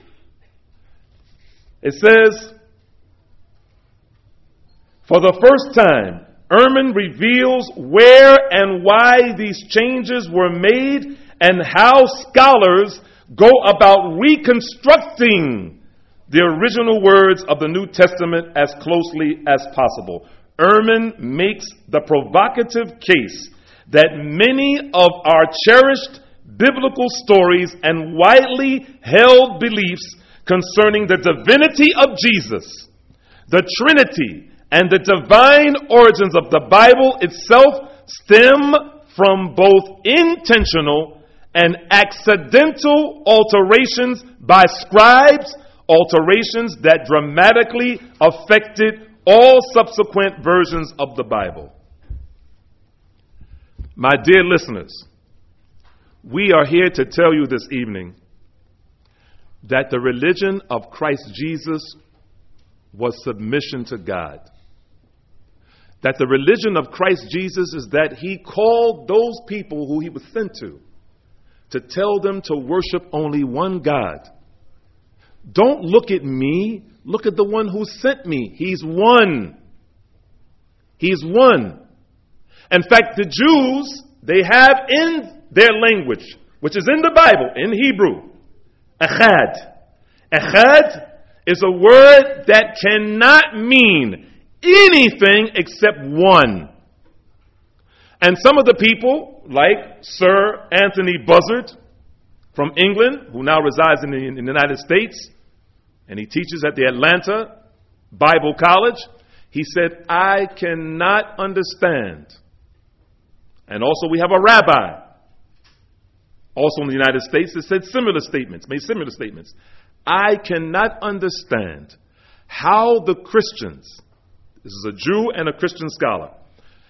It says, for the first time, Ehrman reveals where and why these changes were made and how scholars go about reconstructing the original words of the New Testament as closely as possible. Ehrman makes the provocative case that many of our cherished biblical stories and widely held beliefs concerning the divinity of Jesus, the Trinity, and the divine origins of the Bible itself stem from both intentional and accidental alterations by scribes, alterations that dramatically affected all subsequent versions of the Bible. My dear listeners, we are here to tell you this evening that the religion of Christ Jesus was submission to God. That the religion of Christ Jesus is that he called those people who he was sent to, to tell them to worship only one God. Don't look at me, look at the one who sent me. He's one. He's one. In fact, the Jews, they have in their language, which is in the Bible, in Hebrew, echad. Echad is a word that cannot mean anything except one. And some of the people, like Sir Anthony Buzzard from England, who now resides in the, in the United States, and he teaches at the Atlanta Bible College, he said, I cannot understand. And also we have a rabbi, also in the United States, that said similar statements, made similar statements. I cannot understand how the Christians, this is a Jew and a Christian scholar,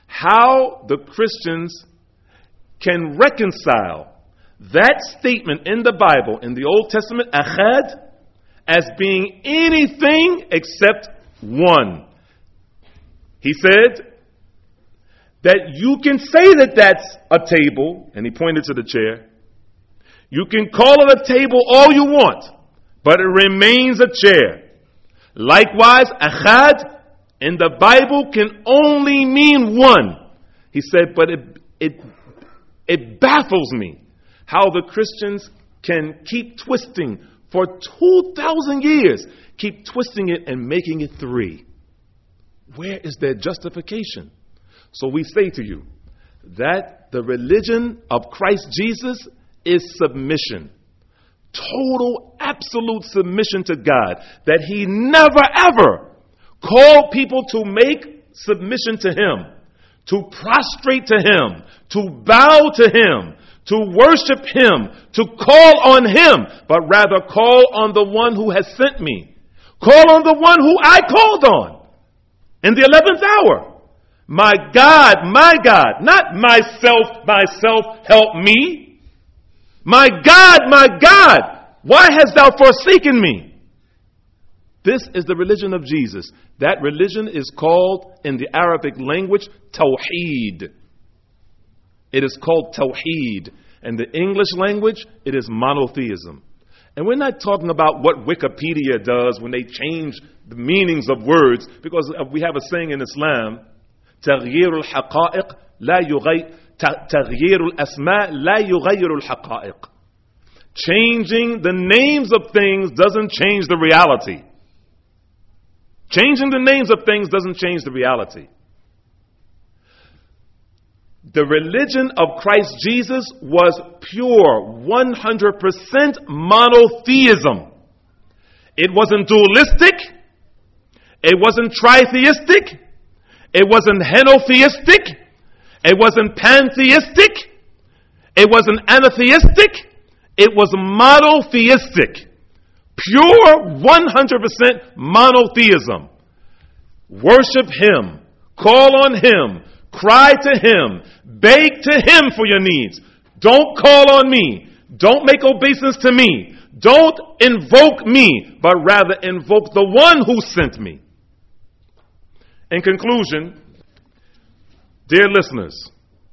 how the Christians can reconcile that statement in the Bible, in the Old Testament, Echad, as being anything except one. He said that you can say that that's a table, and he pointed to the chair. You can call it a table all you want, but it remains a chair. Likewise, Echad in the Bible can only mean one. He said, but it, it, it baffles me how the Christians can keep twisting for two thousand years, keep twisting it and making it three. Where is their justification? So we say to you that the religion of Christ Jesus is submission. Total, absolute submission to God. That he never ever called people to make submission to him, to prostrate to him, to bow to him, to worship him, to call on him, but rather call on the one who has sent me. Call on the one who I called on in the eleventh hour. My God, my God, not myself, myself, help me. My God, my God, why hast thou forsaken me? This is the religion of Jesus. That religion is called, in the Arabic language, Tawheed. It is called Tawheed. In the English language, it is monotheism. And we're not talking about what Wikipedia does when they change the meanings of words, because we have a saying in Islam, تغيير الحقائق لا يغير تغيير الأسماء لا يغير الحقائق. Changing the names of things doesn't change the reality. Changing the names of things doesn't change the reality. The religion of Christ Jesus was pure, one hundred percent monotheism. It wasn't dualistic. It wasn't tritheistic. It wasn't henotheistic. It wasn't pantheistic. It wasn't anatheistic. It was monotheistic. Pure one hundred percent monotheism. Worship him. Call on him. Cry to him. Beg to him for your needs. Don't call on me. Don't make obeisance to me. Don't invoke me, but rather invoke the one who sent me. In conclusion, dear listeners,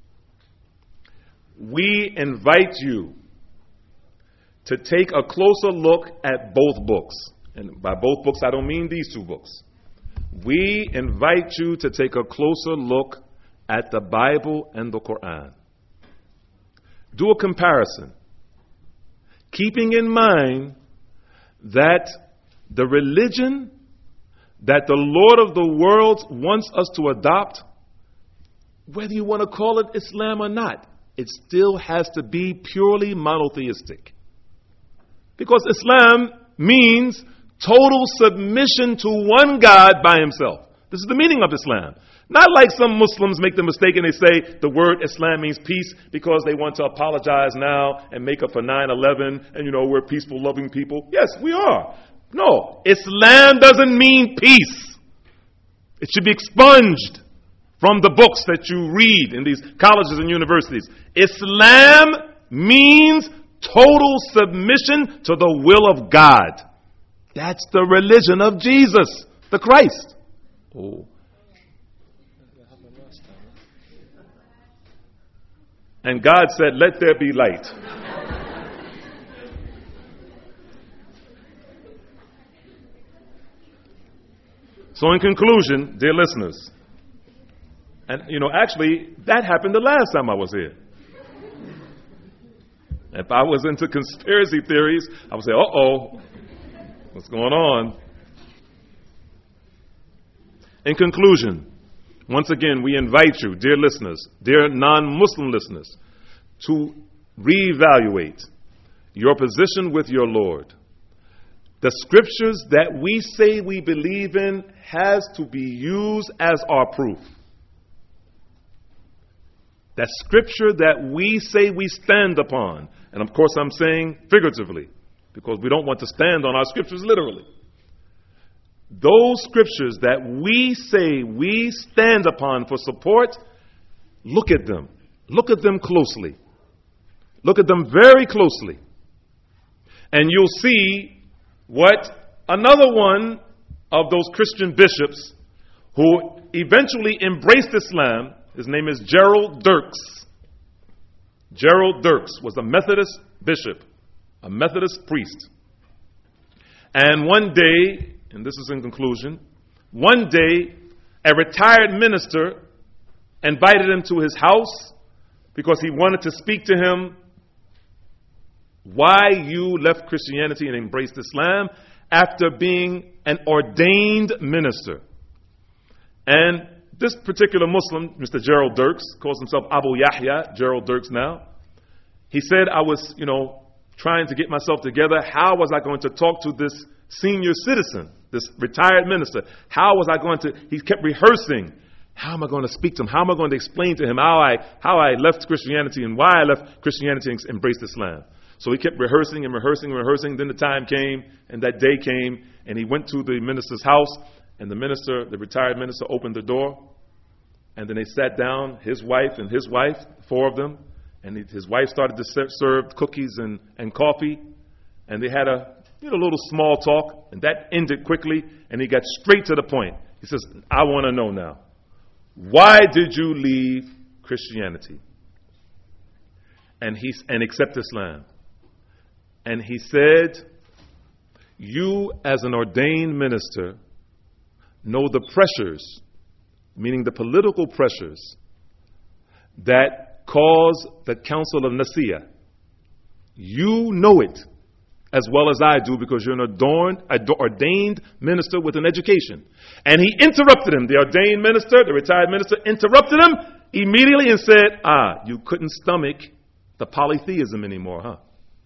we invite you to take a closer look at both books. And by both books, I don't mean these two books. We invite you to take a closer look at the Bible and the Quran. Do a comparison, keeping in mind that the religion that the Lord of the world wants us to adopt, whether you want to call it Islam or not, it still has to be purely monotheistic. Because Islam means total submission to one God by himself. This is the meaning of Islam. Not like some Muslims make the mistake and they say the word Islam means peace because they want to apologize now and make up for nine eleven and, you know, we're peaceful, loving people. Yes, we are. No, Islam doesn't mean peace. It should be expunged from the books that you read in these colleges and universities. Islam means total submission to the will of God. That's the religion of Jesus, the Christ. Oh. And God said, let there be light. So in conclusion, dear listeners, and you know, actually, that happened the last time I was here. If I was into conspiracy theories, I would say, uh-oh, what's going on? In conclusion, once again, we invite you, dear listeners, dear non-Muslim listeners, to reevaluate your position with your Lord. The scriptures that we say we believe in has to be used as our proof. That scripture that we say we stand upon, and of course I'm saying figuratively, because we don't want to stand on our scriptures literally. Those scriptures that we say we stand upon for support look at them. Look at them closely. Look at them very closely. And you'll see what another one of those Christian bishops who eventually embraced Islam, his name is Gerald Dirks. Gerald Dirks was a Methodist bishop, a Methodist priest. And one day, and this is in conclusion, one day a retired minister invited him to his house because he wanted to speak to him why you left Christianity and embraced Islam after being an ordained minister. And this particular Muslim, Mister Gerald Dirks, calls himself Abu Yahya, Gerald Dirks now. He said, I was, you know, trying to get myself together. How was I going to talk to this senior citizen, this retired minister? How was I going to, he kept rehearsing. How am I going to speak to him? How am I going to explain to him how I, how I left Christianity and why I left Christianity and embraced Islam? So he kept rehearsing and rehearsing and rehearsing. Then the time came, and that day came, and he went to the minister's house, and the minister, the retired minister, opened the door, and then they sat down, his wife and his wife, four of them, and he, his wife started to serve cookies and, and coffee, and they had a you know, little small talk, and that ended quickly, and he got straight to the point. He says, I want to know now, why did you leave Christianity and, he, and accept Islam? And he said, you as an ordained minister know the pressures, meaning the political pressures, that cause the Council of Nicaea. You know it as well as I do because you're an adorned, ordained minister with an education. And he interrupted him. The ordained minister, the retired minister, interrupted him immediately and said, ah, you couldn't stomach the polytheism anymore, huh?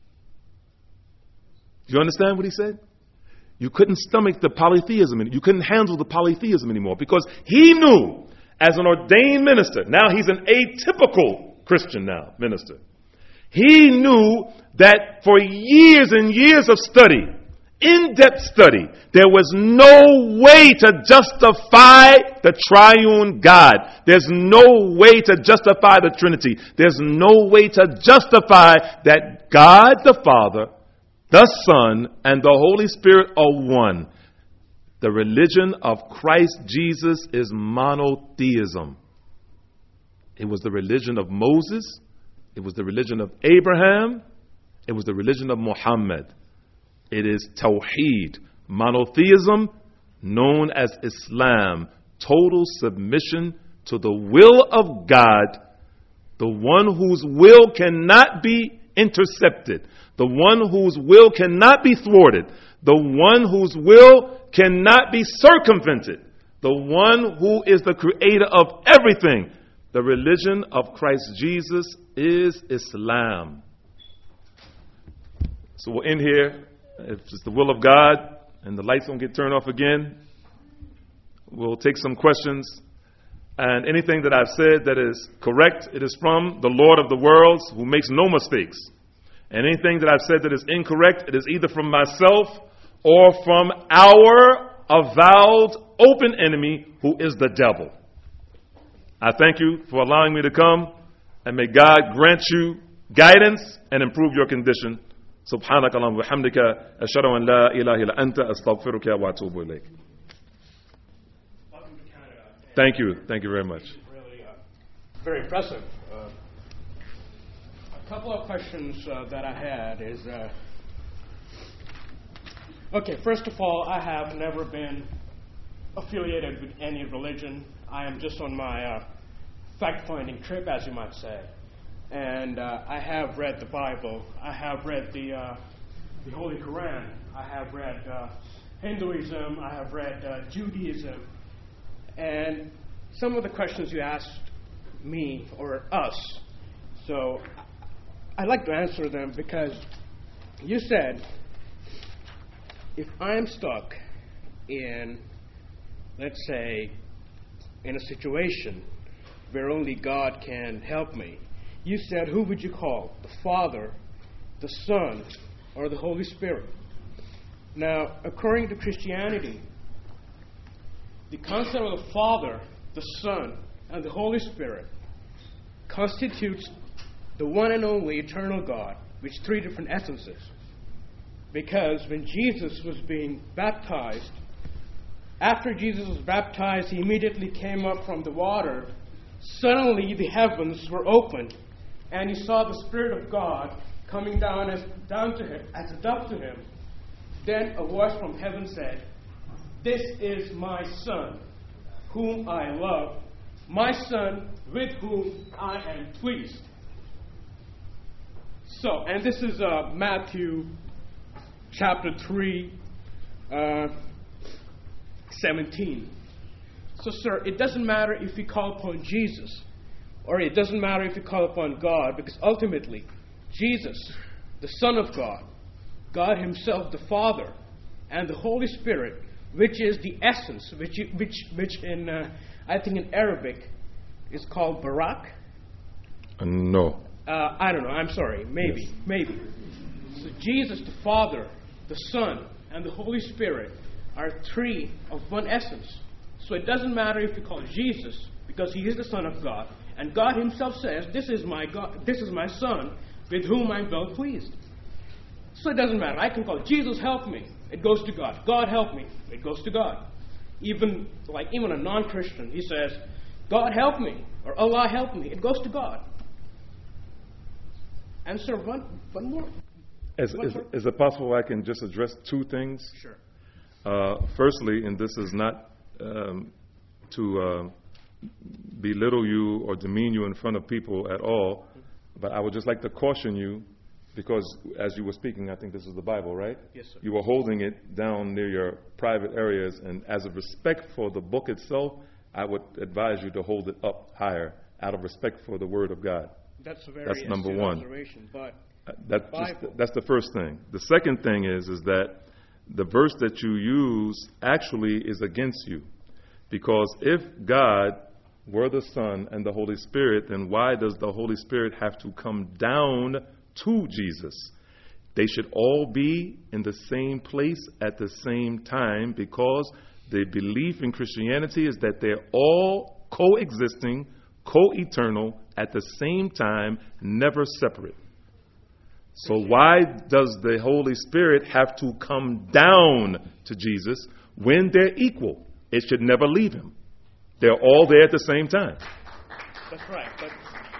Do you understand what he said? You couldn't stomach the polytheism. You couldn't handle the polytheism anymore because he knew as an ordained minister, now he's an atypical Christian now, minister. He knew that for years and years of study, in-depth study, there was no way to justify the triune God. There's no way to justify the Trinity. There's no way to justify that God the Father, the Son, and the Holy Spirit are one. The religion of Christ Jesus is monotheism. It was the religion of Moses. It was the religion of Abraham. It was the religion of Muhammad. It is Tawheed, monotheism, known as Islam, total submission to the will of God, the one whose will cannot be intercepted, the one whose will cannot be thwarted, the one whose will cannot be circumvented, the one who is the creator of everything. The religion of Christ Jesus is Islam. So we'll end here. If it's the will of God and the lights don't get turned off again, we'll take some questions. And anything that I've said that is correct, it is from the Lord of the worlds who makes no mistakes. And anything that I've said that is incorrect, it is either from myself or from our avowed open enemy who is the devil. I thank you for allowing me to come, and may God grant you guidance and improve your condition. سبحانك اللهم وبحمدك أشهد أن لا إله إلا أنت أستغفرك وأتوب إليك. Thank you. Thank you very much. Really, uh, very impressive. Uh, a couple of questions uh, that I had is, uh, okay, first of all, I have never been affiliated with any religion. I am just on my uh, fact-finding trip, as you might say. And uh, I have read the Bible. I have read the uh, the Holy Quran. I have read uh, Hinduism. I have read uh, Judaism. And some of the questions you asked me or us, so I'd like to answer them because you said, if I'm stuck in, let's say, in a situation where only God can help me, you said, who would you call? The Father, the Son, or the Holy Spirit? Now, according to Christianity, the concept of the Father, the Son, and the Holy Spirit constitutes the one and only eternal God, with three different essences. Because when Jesus was being baptized, after Jesus was baptized, he immediately came up from the water. Suddenly the heavens were opened, and he saw the Spirit of God coming down as down to him as a dove to him. Then a voice from heaven said, "This is my Son, whom I love, my Son with whom I am pleased." So, and this is uh, Matthew chapter three, uh, seventeen. So, sir, it doesn't matter if you call upon Jesus, or it doesn't matter if you call upon God, because ultimately, Jesus, the Son of God, God Himself, the Father, and the Holy Spirit, which is the essence, which which which in uh, I think in Arabic is called Barak. Uh, no. Uh, I don't know. I'm sorry. Maybe, Yes. maybe. So Jesus, the Father, the Son, and the Holy Spirit are three of one essence. So it doesn't matter if you call Jesus, because He is the Son of God, and God Himself says, "This is my God. This is my Son, with whom I'm well pleased." So it doesn't matter. I can call Jesus, help me. It goes to God. God, help me. It goes to God. Even like even a non-Christian, he says, "God, help me," or "Allah, help me." It goes to God. And sir, one, one more. Is, one is, more. is it possible I can just address two things? Sure. Uh, firstly, and this is not um, to uh, belittle you or demean you in front of people at all, but I would just like to caution you, because as you were speaking, I think this is the Bible, right? Yes, sir. You were holding it down near your private areas, and as a respect for the book itself, I would advise you to hold it up higher out of respect for the Word of God. That's a very That's number astute one. observation, but Uh, That Bible. just, that's the first thing. The second thing is is that the verse that you use actually is against you, because if God were the Son and the Holy Spirit, then why does the Holy Spirit have to come down to Jesus? They should all be in the same place at the same time, because the belief in Christianity is that they're all coexisting, co-eternal at the same time, never separate. So why does the Holy Spirit have to come down to Jesus when they're equal? It should never leave Him. They're all there at the same time. that's right. But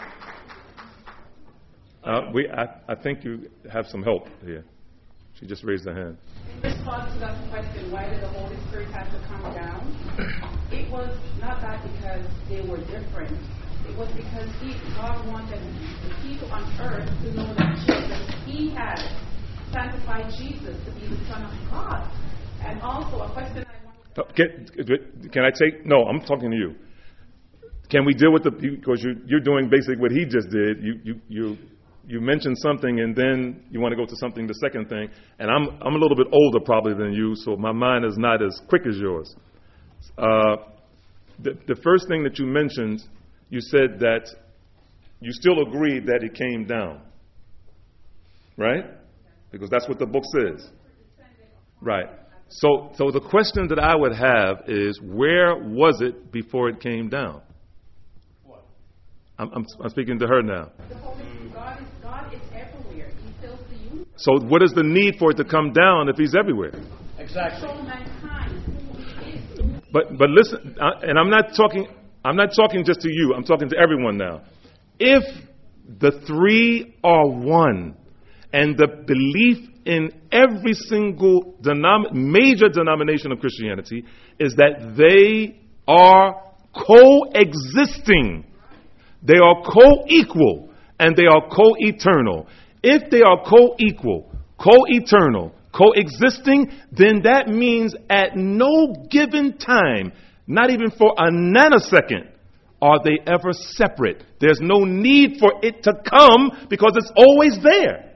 Uh, we, I, I think you have some help here. She just raised her hand. In response to that question, why did the Holy Spirit have to come down? It was not that because they were different. It was because he, God wanted the people on earth to know that Jesus, He had sanctified Jesus to be the Son of God. And also, a question I wanted to... Can, can I take? No, I'm talking to you. Can we deal with the? Because you, you're doing basically what he just did. You you you you mentioned something, and then you want to go to something. The second thing, and I'm I'm a little bit older probably than you, so my mind is not as quick as yours. Uh, the the first thing that you mentioned, you said that you still agreed that it came down, right? Because that's what the book says, right? So so the question that I would have is, where was it before it came down? I'm, I'm, I'm speaking to her now. The Holy God is, God is everywhere. He fills the universe. So what is the need for it to come down if He's everywhere? exactly. Show mankind who He is. But but listen, I, and I'm not talking. I'm not talking just to you. I'm talking to everyone now. If the three are one, and the belief in every single denom- major denomination of Christianity is that they are coexisting. They are co-equal, and they are co-eternal. If they are co-equal, co-eternal, coexisting, then that means at no given time, not even for a nanosecond, are they ever separate. There's no need for it to come because it's always there.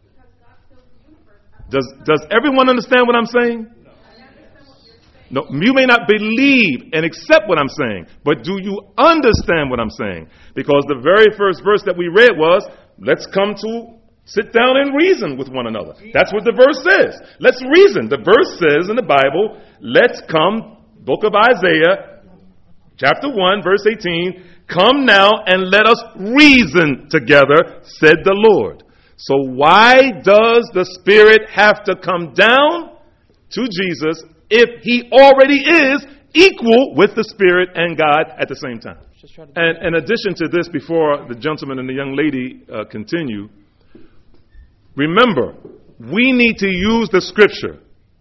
Does, does everyone understand what I'm saying? No, you may not believe and accept what I'm saying, but do you understand what I'm saying? Because the very first verse that we read was, let's come to sit down and reason with one another. That's what the verse says. Let's reason. The verse says in the Bible, let's come, book of Isaiah, Chapter one, verse eighteen, come now and let us reason together, said the Lord. So why does the Spirit have to come down to Jesus if he already is equal with the Spirit and God at the same time? And in addition to this, before the gentleman and the young lady uh, continue, remember, we need to use the Scripture.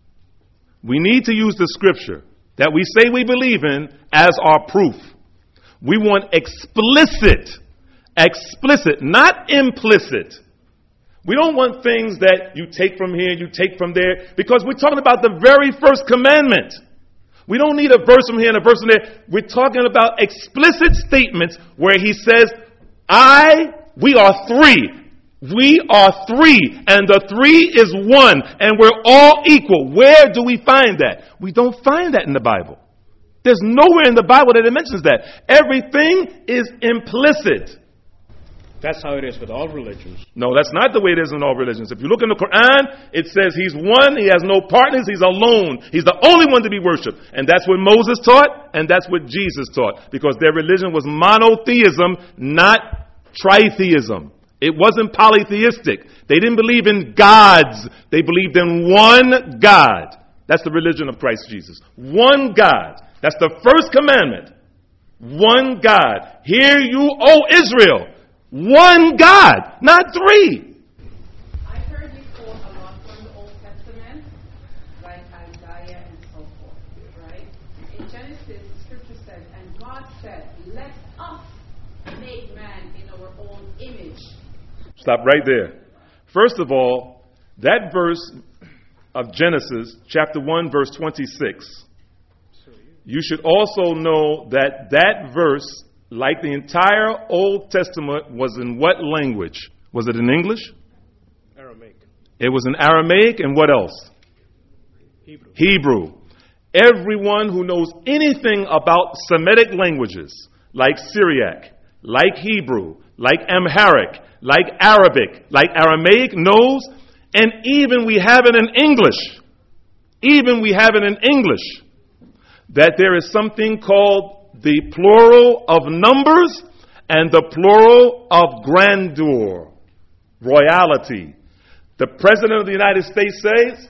We need to use the Scripture that we say we believe in as our proof. We want explicit, explicit, not implicit. We don't want things that you take from here, you take from there, because we're talking about the very first commandment. We don't need a verse from here and a verse from there. We're talking about explicit statements where he says, I, we are three. We are three, and the three is one, and we're all equal. Where do we find that? We don't find that in the Bible. There's nowhere in the Bible that it mentions that. Everything is implicit. That's how it is with all religions. No, that's not the way it is in all religions. If you look in the Quran, it says he's one, he has no partners, he's alone. He's the only one to be worshipped. And that's what Moses taught, and that's what Jesus taught. Because their religion was monotheism, not tritheism. It wasn't polytheistic. They didn't believe in gods. They believed in one God. That's the religion of Christ Jesus. One God. That's the first commandment. One God. Hear you, O Israel. One God, not three. I heard you quote a lot from the Old Testament, like Isaiah and so forth, right? In Genesis, the scripture says, and God said, let us make man in our own image. Stop right there. First of all, that verse of Genesis, chapter one, verse twenty-six, you should also know that that verse, like the entire Old Testament, was in what language? Was it in English? Aramaic. It was in Aramaic, and what else? Hebrew. Hebrew. Everyone who knows anything about Semitic languages, like Syriac, like Hebrew, like Amharic, like Arabic, like Aramaic, knows, and even we have it in English, even we have it in English, that there is something called the plural of numbers and the plural of grandeur, royalty. The President of the United States says,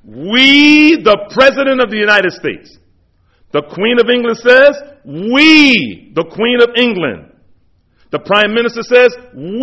we, the President of the United States. The Queen of England says, we, the Queen of England. The Prime Minister says,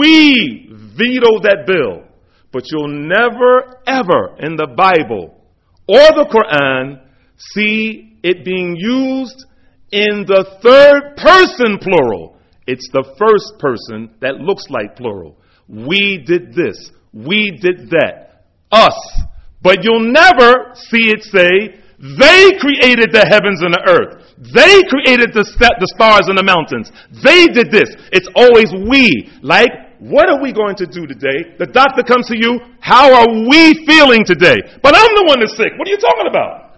we veto that bill. But you'll never, ever in the Bible or the Quran see it being used in the third person plural. It's the first person that looks like plural. We did this. We did that. Us. But you'll never see it say, they created the heavens and the earth. They created the, st- the stars and the mountains. They did this. It's always we. Like, what are we going to do today? The doctor comes to you, how are we feeling today? But I'm the one that's sick. What are you talking about?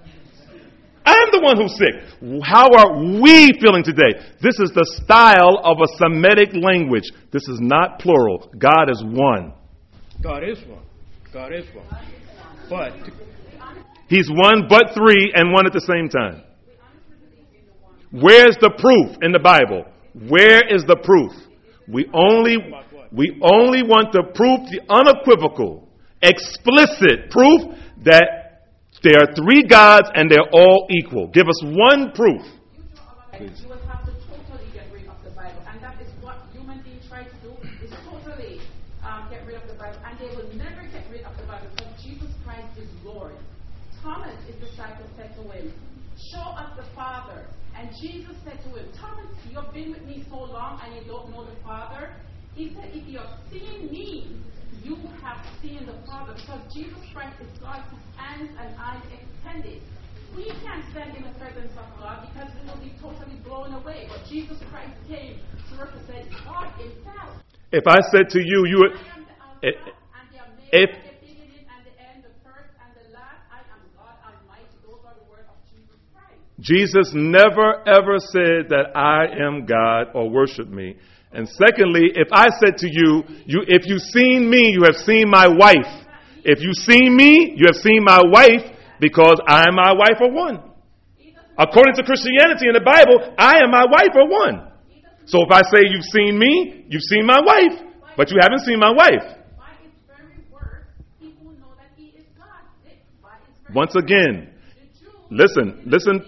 I'm the one who's sick. How are we feeling today? This is the style of a Semitic language. This is not plural. God is one. God is one. God is one. But He's one but three and one at the same time. Where's the proof in the Bible? Where is the proof? We only we only want the proof, the unequivocal, explicit proof that there are three gods and they're all equal. Give us one proof. Please. You will have to totally get rid of the Bible, and that is what human beings try to do, is totally um, get rid of the Bible, and they will never get rid of the Bible because Jesus Christ is Lord. Thomas, his disciple, said to him, show us the Father. And Jesus said to him, Thomas, you've been with me so long and you don't know the Father. He said, if you have seen me, you have seen the Father. Because Jesus Christ is God, whose hands and eyes extended. We can't stand in the presence of God because we will be totally blown away. But Jesus Christ came to represent God himself. If I said to you, you would... I am the Alpha If, and the Omega, if the beginning and the end, the first and the last. I am God Almighty. Those are the words of Jesus Christ. Jesus never ever said that I am God or worship me. And secondly, if I said to you, you, if you've seen me, you have seen my wife. If you've seen me, you have seen my wife, because I and my wife are one. According to Christianity in the Bible, I and my wife are one. So if I say you've seen me, you've seen my wife, but you haven't seen my wife. By its very word, people know that he is God. By its very Once again, listen, listen,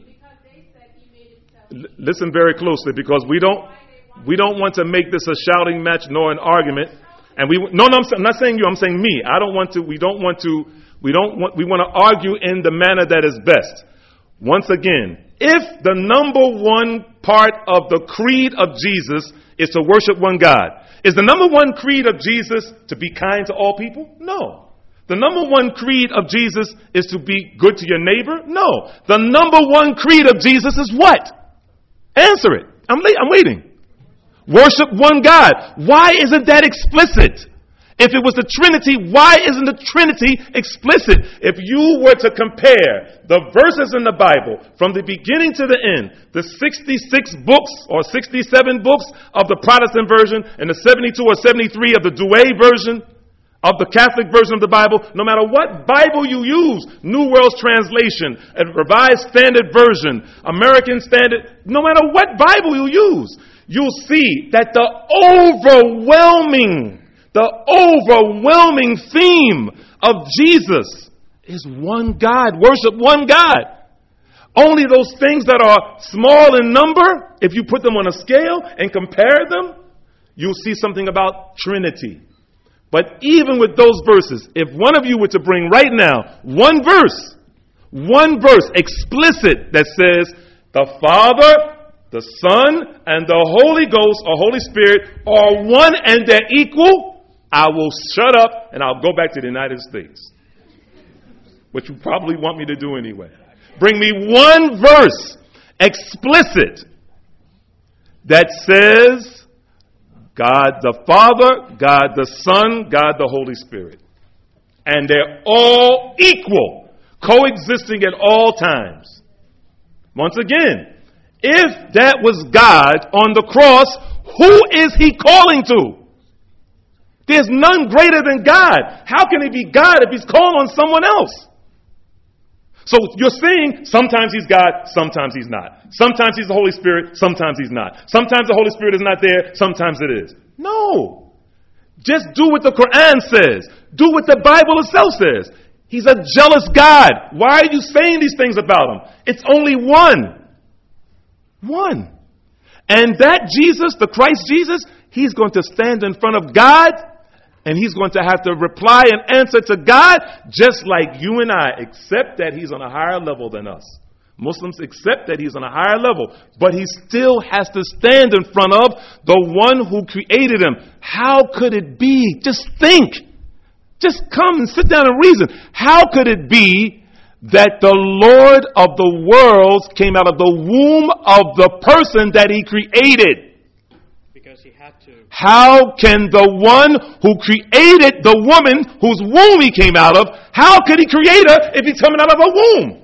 l- listen very closely, because we don't we don't want to make this a shouting match nor an argument. And we no no I'm, I'm not saying you, I'm saying me. I don't want to. We don't want to. We don't want. We want to argue in the manner that is best. Once again, if the number one part of the creed of Jesus is to worship one God, is the number one creed of Jesus to be kind to all people? No. The number one creed of Jesus is to be good to your neighbor? No. The number one creed of Jesus is what? Answer it. I'm late. I'm waiting. Worship one God. Why isn't that explicit? If it was the Trinity, why isn't the Trinity explicit? If you were to compare the verses in the Bible from the beginning to the end, the sixty-six books or sixty-seven books of the Protestant version and the seventy-two or seventy-three of the Douay version of the Catholic version of the Bible, no matter what Bible you use, New World Translation, a Revised Standard Version, American Standard, no matter what Bible you use, you'll see that the overwhelming The overwhelming theme of Jesus is one God. Worship one God. Only those things that are small in number, if you put them on a scale and compare them, you'll see something about Trinity. But even with those verses, if one of you were to bring right now one verse, one verse explicit that says the Father, the Son, and the Holy Ghost or Holy Spirit are one and they're equal, I will shut up and I'll go back to the United States, which you probably want me to do anyway. Bring me one verse explicit that says God the Father, God the Son, God the Holy Spirit. And they're all equal, coexisting at all times. Once again, if that was God on the cross, who is he calling to? There's none greater than God. How can he be God if he's calling on someone else? So you're saying sometimes he's God, sometimes he's not. Sometimes he's the Holy Spirit, sometimes he's not. Sometimes the Holy Spirit is not there, sometimes it is. No. Just do what the Quran says. Do what the Bible itself says. He's a jealous God. Why are you saying these things about him? It's only one. One. And that Jesus, the Christ Jesus, he's going to stand in front of God. And he's going to have to reply and answer to God just like you and I, except that he's on a higher level than us. Muslims accept that he's on a higher level, but he still has to stand in front of the one who created him. How could it be? Just think. Just come and sit down and reason. How could it be that the Lord of the worlds came out of the womb of the person that he created? He had to. How can the one who created the woman whose womb he came out of, how could he create her if he's coming out of a womb?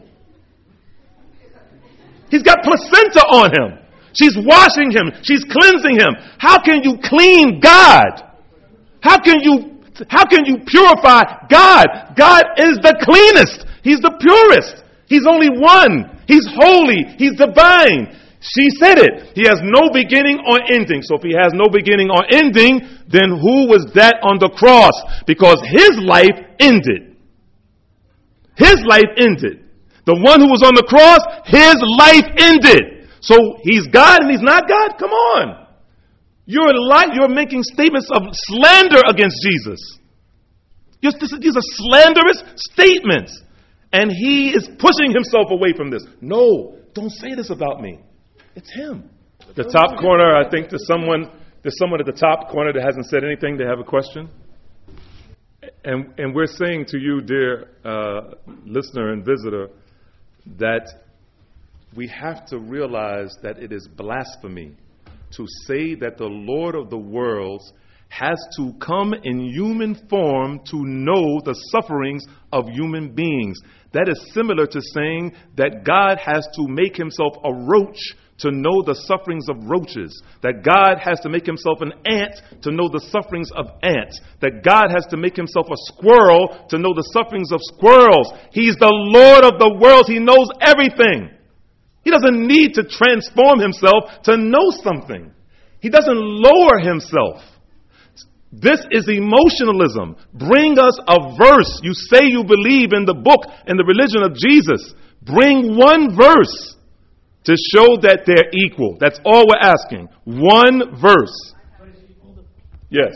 He's got placenta on him. She's washing him. She's cleansing him. How can you clean God? How can you, how can you purify God? God is the cleanest. He's the purest. He's only one. He's holy. He's divine. She said it. He has no beginning or ending. So if he has no beginning or ending, then who was that on the cross? Because his life ended. His life ended. The one who was on the cross, his life ended. So he's God and he's not God? Come on. You're li- you're making statements of slander against Jesus. You're, this, these are slanderous statements. And he is pushing himself away from this. No, don't say this about me. It's him. The top corner, I think there's someone, there's someone at the top corner that hasn't said anything. They have a question. And, and we're saying to you, dear uh, listener and visitor, that we have to realize that it is blasphemy to say that the Lord of the worlds has to come in human form to know the sufferings of human beings. That is similar to saying that God has to make himself a roach to know the sufferings of roaches. That God has to make himself an ant to know the sufferings of ants. That God has to make himself a squirrel to know the sufferings of squirrels. He's the Lord of the world. He knows everything. He doesn't need to transform himself to know something. He doesn't lower himself. This is emotionalism. Bring us a verse. You say you believe in the book and the religion of Jesus. Bring one verse to show that they're equal. That's all we're asking. One verse. Yes.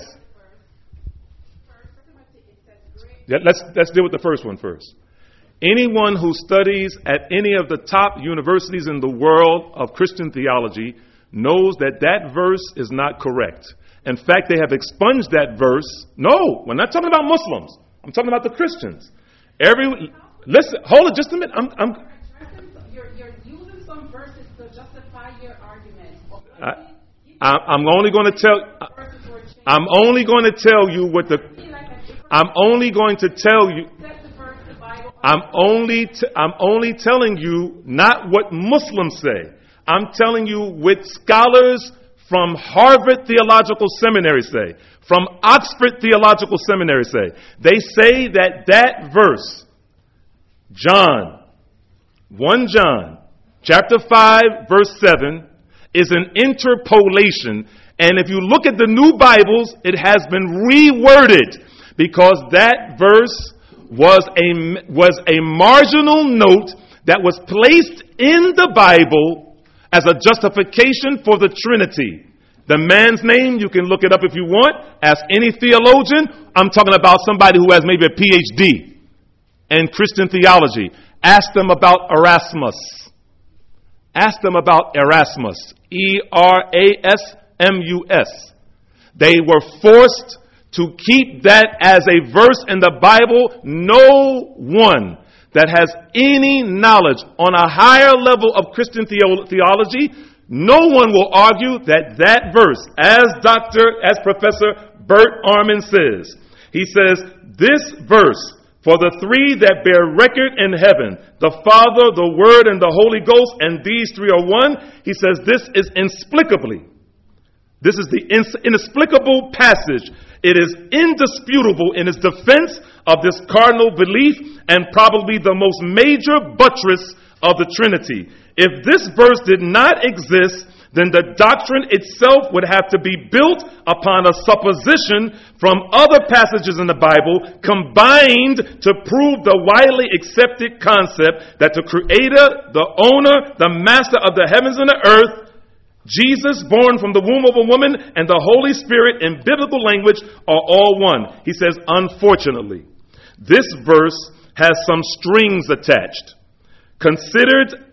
Yeah, let's, let's deal with the first one first. Anyone who studies at any of the top universities in the world of Christian theology knows that that verse is not correct. In fact, they have expunged that verse. No, we're not talking about Muslims. I'm talking about the Christians. Every listen, hold it just a minute. I'm, I'm You're, you're using some verses to justify your argument. I, I, I'm only going to tell. I'm only going to tell you what the. I'm only going to tell you. I'm only. T- I'm only telling you not what Muslims say. I'm telling you what scholars from Harvard Theological Seminary say, from Oxford Theological Seminary say. They say that that verse, John, First John, chapter five, verse seven, is an interpolation. And if you look at the new Bibles, it has been reworded because that verse was a, was a marginal note that was placed in the Bible as a justification for the Trinity. The man's name, you can look it up if you want. Ask any theologian. I'm talking about somebody who has maybe a P H D in Christian theology. Ask them about Erasmus. Ask them about Erasmus. E R A S M U S. They were forced to keep that as a verse in the Bible. No one that has any knowledge on a higher level of Christian theo- theology, no one will argue that that verse, as Doctor, as Professor Bert Ehrman says, he says, this verse, for the three that bear record in heaven, the Father, the Word, and the Holy Ghost, and these three are one, he says this is inexplicably. This is the ins- inexplicable passage. It is indisputable in its defense of this cardinal belief and probably the most major buttress of the Trinity. If this verse did not exist, then the doctrine itself would have to be built upon a supposition from other passages in the Bible combined to prove the widely accepted concept that the Creator, the owner, the master of the heavens and the earth, Jesus, born from the womb of a woman, and the Holy Spirit in biblical language are all one. He says, unfortunately, this verse has some strings attached. Considered,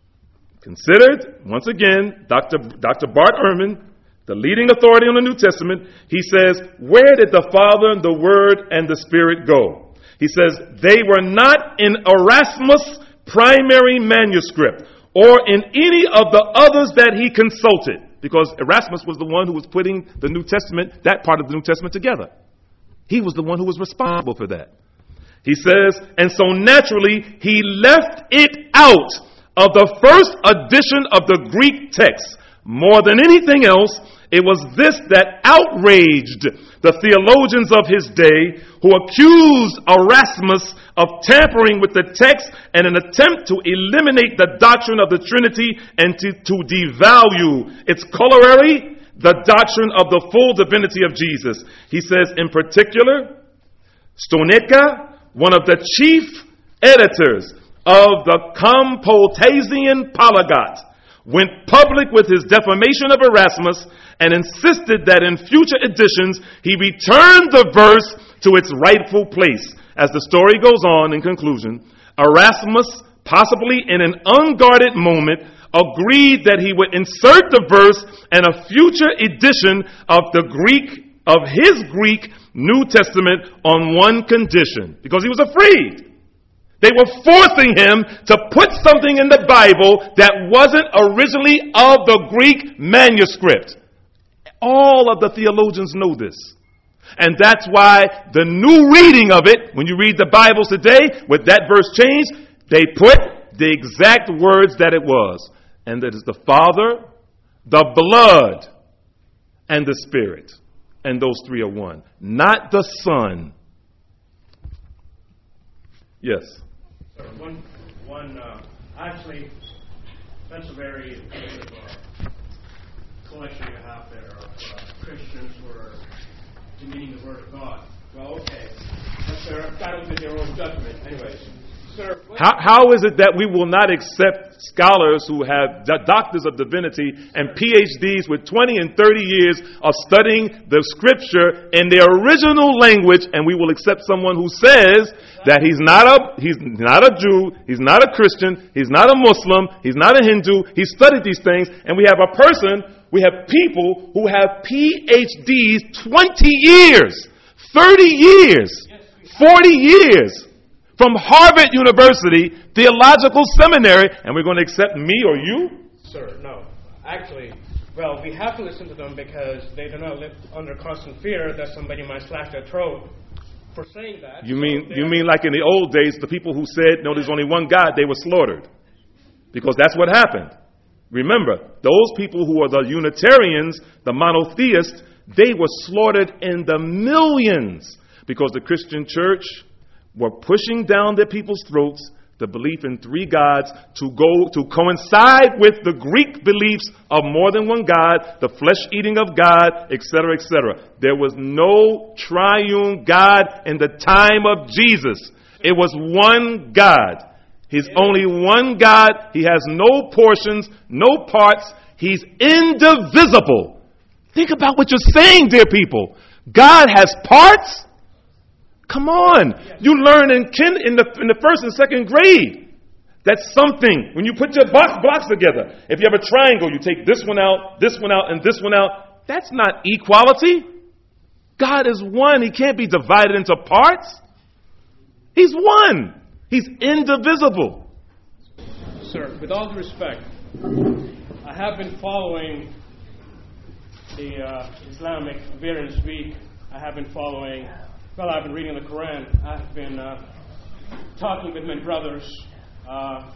considered, once again, Doctor Doctor Bart Ehrman, the leading authority on the New Testament, he says, where did the Father, the Word, and the Spirit go? He says, they were not in Erasmus' primary manuscript, or in any of the others that he consulted. Because Erasmus was the one who was putting the New Testament, that part of the New Testament together. He was the one who was responsible for that. He says, and so naturally, he left it out of the first edition of the Greek text. More than anything else, it was this that outraged the theologians of his day who accused Erasmus of tampering with the text in an attempt to eliminate the doctrine of the Trinity and to, to devalue its corollary, the doctrine of the full divinity of Jesus. He says, in particular, Stoneca, one of the chief editors of the Complutensian Polyglot, went public with his defamation of Erasmus and insisted that in future editions he returned the verse to its rightful place. As the story goes on, in conclusion, Erasmus, possibly in an unguarded moment, agreed that he would insert the verse in a future edition of the Greek, of his Greek New Testament on one condition, because he was afraid. They were forcing him to put something in the Bible that wasn't originally of the Greek manuscript. All of the theologians know this. And that's why the new reading of it, when you read the Bibles today, with that verse changed, they put the exact words that it was. And that is the Father, the blood, and the Spirit. And those three are one. Not the Son. Yes. Sir, one, one, uh, actually, that's a very big uh, collection you have there of uh, Christians who are demeaning the Word of God. Well, okay. That's their, that'll be their own judgment. Anyways, sir. How, how is it that we will not accept scholars who have do- doctors of divinity and P H Ds with twenty and thirty years of studying the Scripture in their original language, and we will accept someone who says that he's not a he's not a Jew, he's not a Christian, he's not a Muslim, he's not a Hindu, he studied these things, and we have a person, we have people who have P H Ds twenty years, thirty years, forty years from Harvard University Theological Seminary, and we're going to accept me or you? Sir, no. Actually, well, we have to listen to them because they do not live under constant fear that somebody might slash their throat for saying that. You mean you mean like in the old days, the people who said, no, there's only one God, they were slaughtered. Because that's what happened. Remember, those people who are the Unitarians, the monotheists, they were slaughtered in the millions because the Christian church were pushing down their people's throats the belief in three gods to go to coincide with the Greek beliefs of more than one God, the flesh eating of God, et cetera, et cetera. There was no triune God in the time of Jesus. It was one God. He's only one God. He has no portions, no parts. He's indivisible. Think about what you're saying, dear people. God has parts? Come on. You learn in kin, in the in the first and second grade. That's something. When you put your box blocks together, if you have a triangle, you take this one out, this one out, and this one out. That's not equality. God is one. He can't be divided into parts. He's one. He's indivisible. Sir, with all due respect, I have been following the uh, Islamic Variance Week. I have been following, well, I've been reading the Quran. I've been uh, talking with my brothers, uh,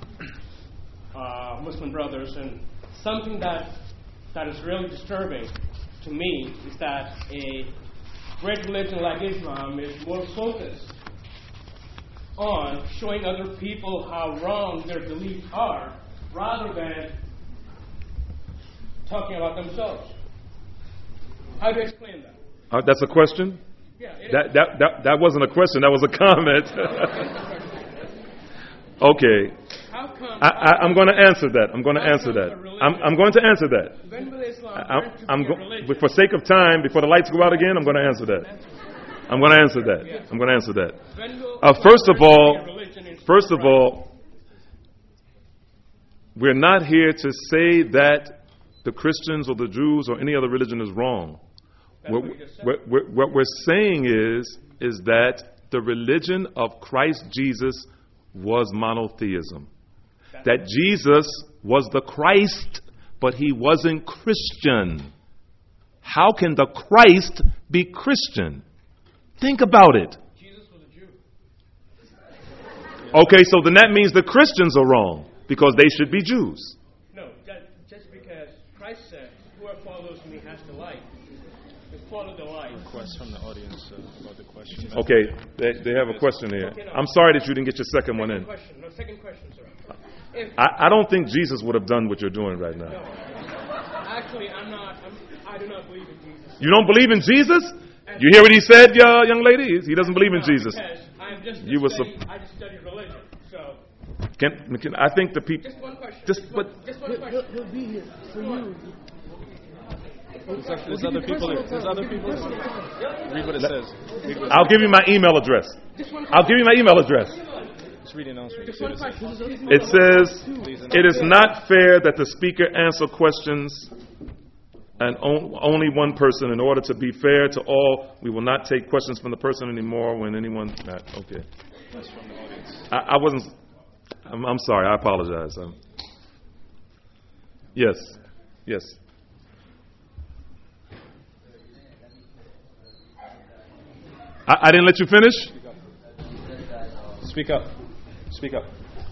uh, Muslim brothers, and something that that is really disturbing to me is that a great religion like Islam is more focused on showing other people how wrong their beliefs are rather than talking about themselves. How do you explain that? Uh, that's a question? Yeah, it That, that, that, that wasn't a question. That was a comment. Okay. How come? I, I, I'm going to answer that. I'm going to How answer come that. a religion- I'm, I'm going to answer that. When will Islam I, learn to I'm be go- a religion? but for sake of time, before the lights go out again, I'm going to answer that. I'm going to answer that. I'm going to answer that. When will Uh, Islam first of learn to all, be a religion instead first of of all, we're not here to say that the Christians or the Jews or any other religion is wrong. What, what you just said. what, what, what we're saying is, is that the religion of Christ Jesus was monotheism. That Jesus was the Christ, but he wasn't Christian. How can the Christ be Christian? Think about it. Jesus was a Jew. Okay, so then that means the Christians are wrong because they should be Jews. No, that, just because Christ said, "Whoever follows me has the light." Just follow the light. Request from the audience uh, about the question. Okay, they, they have a question here. I'm sorry that you didn't get your second one in. Second question. No, second question, sir. If, I, I don't think Jesus would have done what you're doing right now. no, actually, I'm not. I'm, I do not believe in Jesus. You don't believe in Jesus? You hear what he said, uh, young lady? He doesn't believe in No, Jesus. Because I'm just You were studying, sup- I just studied religion. So, Can, can, I think the people. just one question. Just, Just but one, just one He'll, question. he'll, he'll be here for you. There's, there's other people. There's other people. Read what it says. Read what it I'll give you my email address. I'll give you my email address. says. Just read the announcement. Just See one what it says. question. It says, it is not fair that the speaker answer questions and on, only one person. In order to be fair to all, we will not take questions from the person anymore when anyone. Not, okay. That's from the audience. I, I wasn't. I'm, I'm sorry. I apologize. Um, yes. Yes. I, I didn't let you finish? Speak up. Speak up.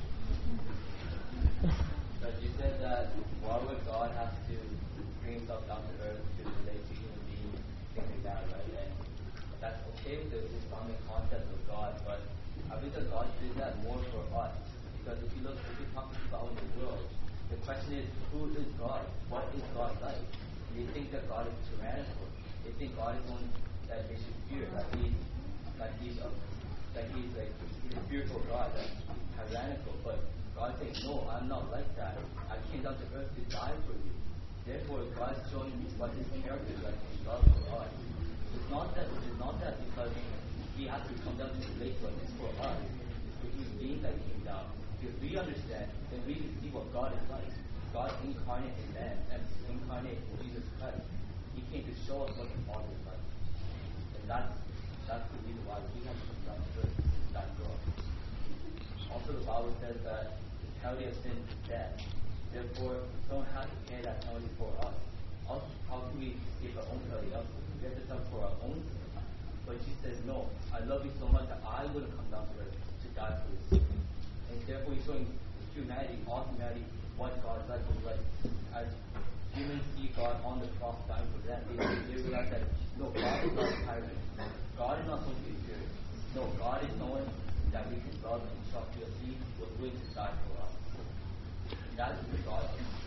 But you said that why would God have to bring himself down to earth to relate to human beings, things like that, right? And that's okay with the Islamic concept of God, but I believe that God did that more for us. Because if you look, if you talk to people out in the world, The question is, who is God? What is God like? They think that God is tyrannical. They think God is one that they should fear, that he's that he's a, that he's like he's a fearful God, that he's tyrannical. But God says, no, I'm not like that. I came down to earth to die for you. Therefore, God is showing me what his character is like, his love for us. It's not that it's not that because he has to come down to relate to us. It's for us. It's for human beings that came down. If we understand, then we can see what God is like. God incarnate in man and incarnate in Jesus Christ. He came to show us what the Father is like. And that's, that's the reason why we have to come down to earth and die for us. Also, the Bible says that the penalty of sin is death. Therefore, someone has to pay that penalty for us. Also, how can we give our own penalty? We have to suffer for our own sin. But she says, no, I love you so much that I would have come down to earth to die for your sin. And therefore, he's showing humanity, all humanity, what God's like was like. As humans see God on the cross dying for them, they, they realize that, no, God is not a tyrant. God is not supposed to be feared. No, God is someone that we can love and trust because he was willing to die for us. And that is the God.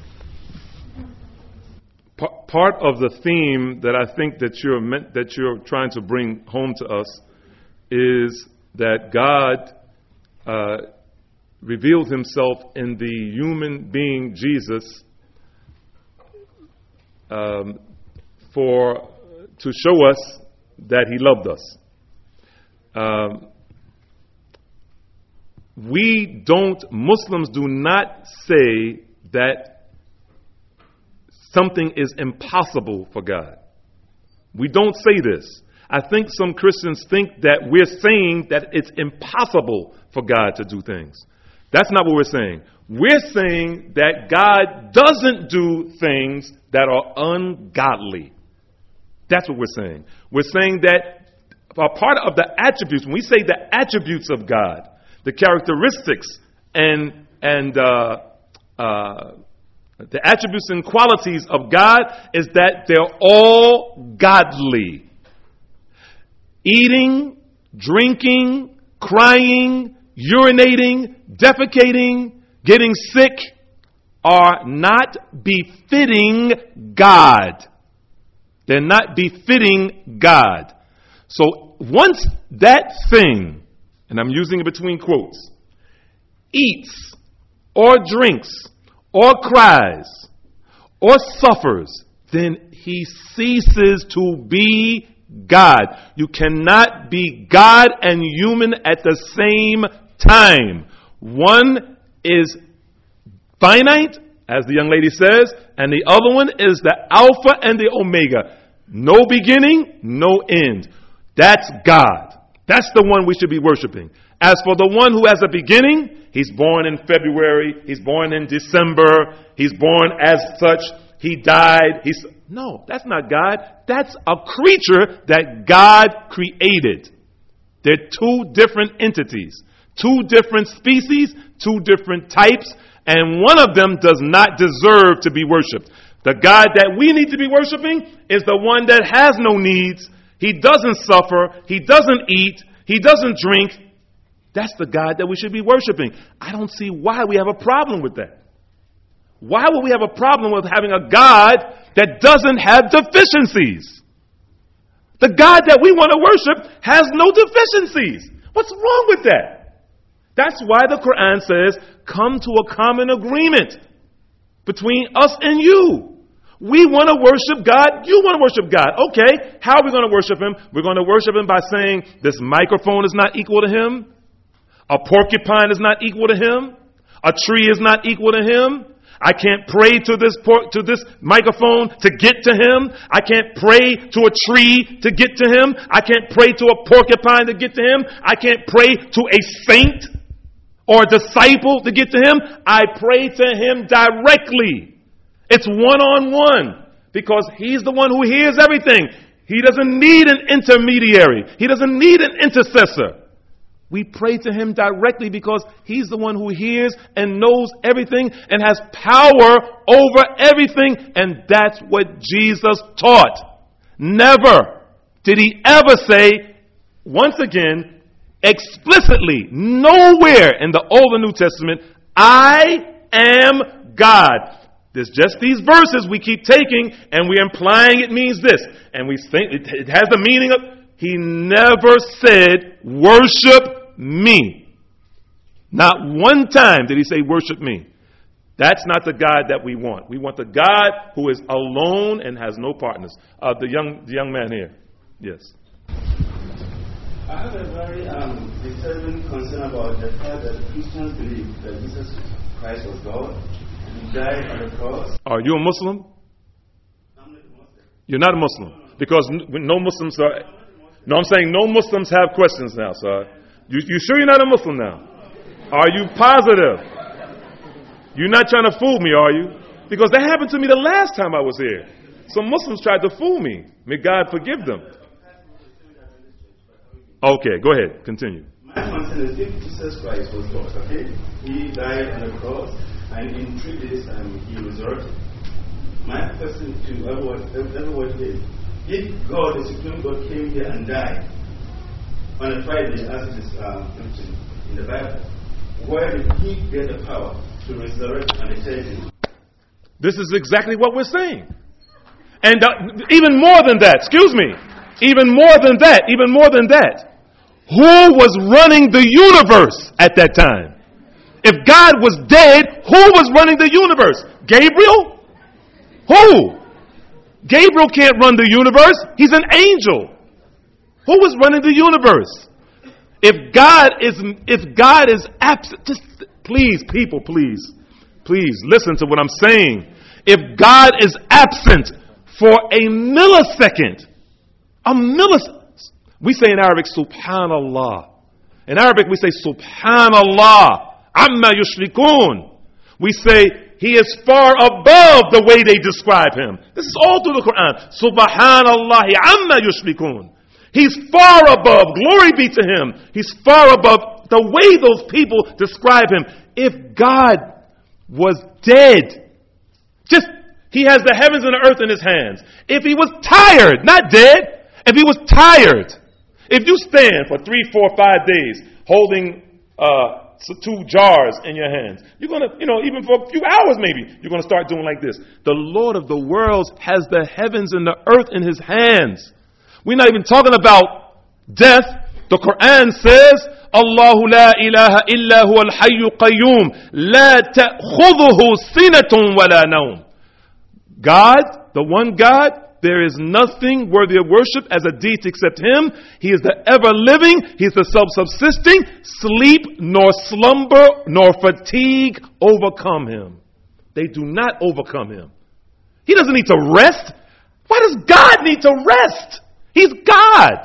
Part of the theme that I think that you're meant, that you're trying to bring home to us is that God uh, revealed himself in the human being Jesus um, for to show us that he loved us. Um, we don't, Muslims do not say that something is impossible for God. We don't say this. I think some Christians think that we're saying that it's impossible for God to do things. That's not what we're saying. We're saying that God doesn't do things that are ungodly. That's what we're saying. We're saying that a part of the attributes, when we say the attributes of God, the characteristics and and uh, uh, the attributes and qualities of God is that they're all godly. Eating, drinking, crying, urinating, defecating, getting sick are not befitting God. They're not befitting God. So once that thing, and I'm using it between quotes, eats or drinks or cries or suffers, then he ceases to be God. You cannot be God and human at the same time. One is finite, as the young lady says, and the other one is the Alpha and the Omega. No beginning, no end. That's God. That's the one we should be worshiping. As for the one who has a beginning, he's born in February, he's born in December, he's born as such, he died, he's... No, that's not God. That's a creature that God created. They're two different entities, two different species, two different types, and one of them does not deserve to be worshipped. The God that we need to be worshiping is the one that has no needs. He doesn't suffer. He doesn't eat. He doesn't drink. That's the God that we should be worshiping. I don't see why we have a problem with that. Why would we have a problem with having a God that doesn't have deficiencies? The God that we want to worship has no deficiencies. What's wrong with that? That's why the Quran says, come to a common agreement between us and you. We want to worship God. You want to worship God. Okay, how are we going to worship him? We're going to worship him by saying this microphone is not equal to him. A porcupine is not equal to him. A tree is not equal to him. I can't pray to this por- to this microphone to get to him. I can't pray to a tree to get to him. I can't pray to a porcupine to get to him. I can't pray to a saint or a disciple to get to him. I pray to him directly. It's one-on-one because he's the one who hears everything. He doesn't need an intermediary. He doesn't need an intercessor. We pray to him directly because he's the one who hears and knows everything and has power over everything. And that's what Jesus taught. Never did he ever say, once again, explicitly, nowhere in the Old and New Testament, I am God. There's just these verses we keep taking and we're implying it means this. And we think it, it has the meaning of, he never said, worship me. Not one time did he say, worship me. That's not the God that we want. We want the God who is alone and has no partners. Uh, the young the young man here. Yes. I have a very um, disturbing concern about the fact that Christians believe that Jesus Christ was God and he died on the cross. Are you a Muslim? I'm not a Muslim. You're not a Muslim. Because no Muslims are... No, I'm saying no Muslims have questions now, sir. You, you sure you're not a Muslim now? Are you positive? You're not trying to fool me, are you? Because that happened to me the last time I was here. Some Muslims tried to fool me. May God forgive them. Okay, go ahead. Continue. My concern is if Jesus Christ was God, okay? He died on the cross, and in three days um, he resurrected. My question to everyone, everyone is, if God, the Supreme God, came here and died on a Friday, as it is um, mentioned in the Bible, where did he get the power to resurrect on a Thursday? This is exactly what we're saying. And uh, even more than that, excuse me, even more than that, even more than that, who was running the universe at that time? If God was dead, who was running the universe? Gabriel? Who? Gabriel can't run the universe. He's an angel. Who was running the universe? If God is, if God is absent, just please, people, please, please listen to what I'm saying. If God is absent for a millisecond, a millisecond, we say in Arabic, Subhanallah. In Arabic, we say Subhanallah, amma yushrikun. We say he is far above the way they describe him. This is all through the Quran. Subhanallahi amma yushrikun. He's far above. Glory be to him. He's far above the way those people describe him. If God was dead, just, he has the heavens and the earth in his hands. If he was tired, not dead, if he was tired, if you stand for three, four, five days holding uh, two jars in your hands, you're going to, you know, even for a few hours maybe, you're going to start doing like this. The Lord of the worlds has the heavens and the earth in his hands. We're not even talking about death. The Quran says, Allahu la ilaha illa huwa al-hayyu qayyum la ta'khudhuhu sinatun wa la nawm. God, the one God, there is nothing worthy of worship as a deity except him. He is the ever-living. He is the self-subsisting. Sleep nor slumber nor fatigue overcome him. They do not overcome him. He doesn't need to rest. Why does God need to rest? He's God.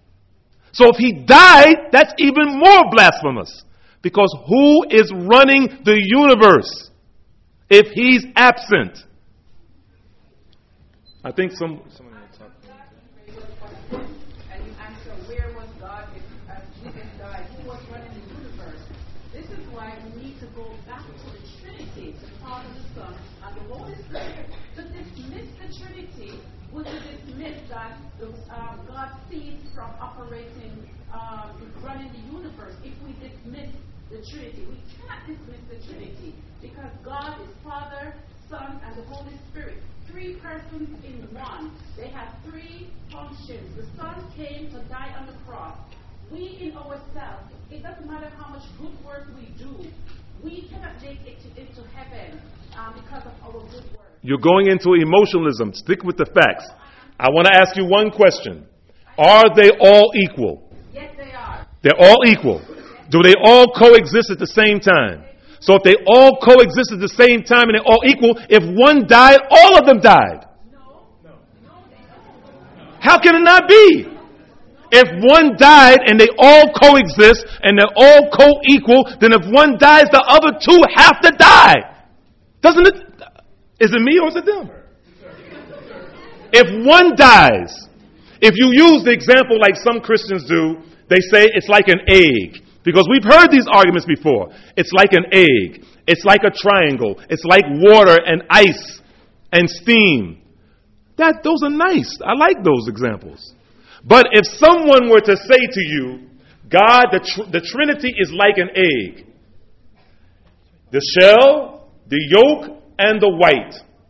So if he died, that's even more blasphemous. Because who is running the universe if he's absent? I think some... Someone will talk. And you answer, where was God if uh, Jesus died? Who was running the universe? This is why we need to go back to the Trinity, the Father, the Son, and the Holy Spirit. To dismiss the Trinity would to dismiss that the, um, God ceased from operating, um, running the universe. If we dismiss the Trinity, we cannot dismiss the Trinity because God is Father, Son, and the Holy Spirit. Three persons in one. They have three functions. The Son came to die on the cross. We in ourselves, it doesn't matter how much good work we do, we cannot make it to, into heaven um, because of our good work. You're going into emotionalism. Stick with the facts. I want to ask you one question. Are they all equal? Yes, they are. They're all equal. Do they all coexist at the same time? So if they all coexist at the same time and they're all equal, if one died, all of them died. No. No. No, they don't. How can it not be? If one died and they all coexist and they're all co-equal, then if one dies, the other two have to die. Doesn't it? Is it me or is it them? If one dies, if you use the example like some Christians do, they say it's like an egg. Because we've heard these arguments before. It's like an egg. It's like a triangle. It's like water and ice and steam. That, those are nice. I like those examples. But if someone were to say to you, God, the, tr- the Trinity is like an egg. The shell, the yolk, and the white.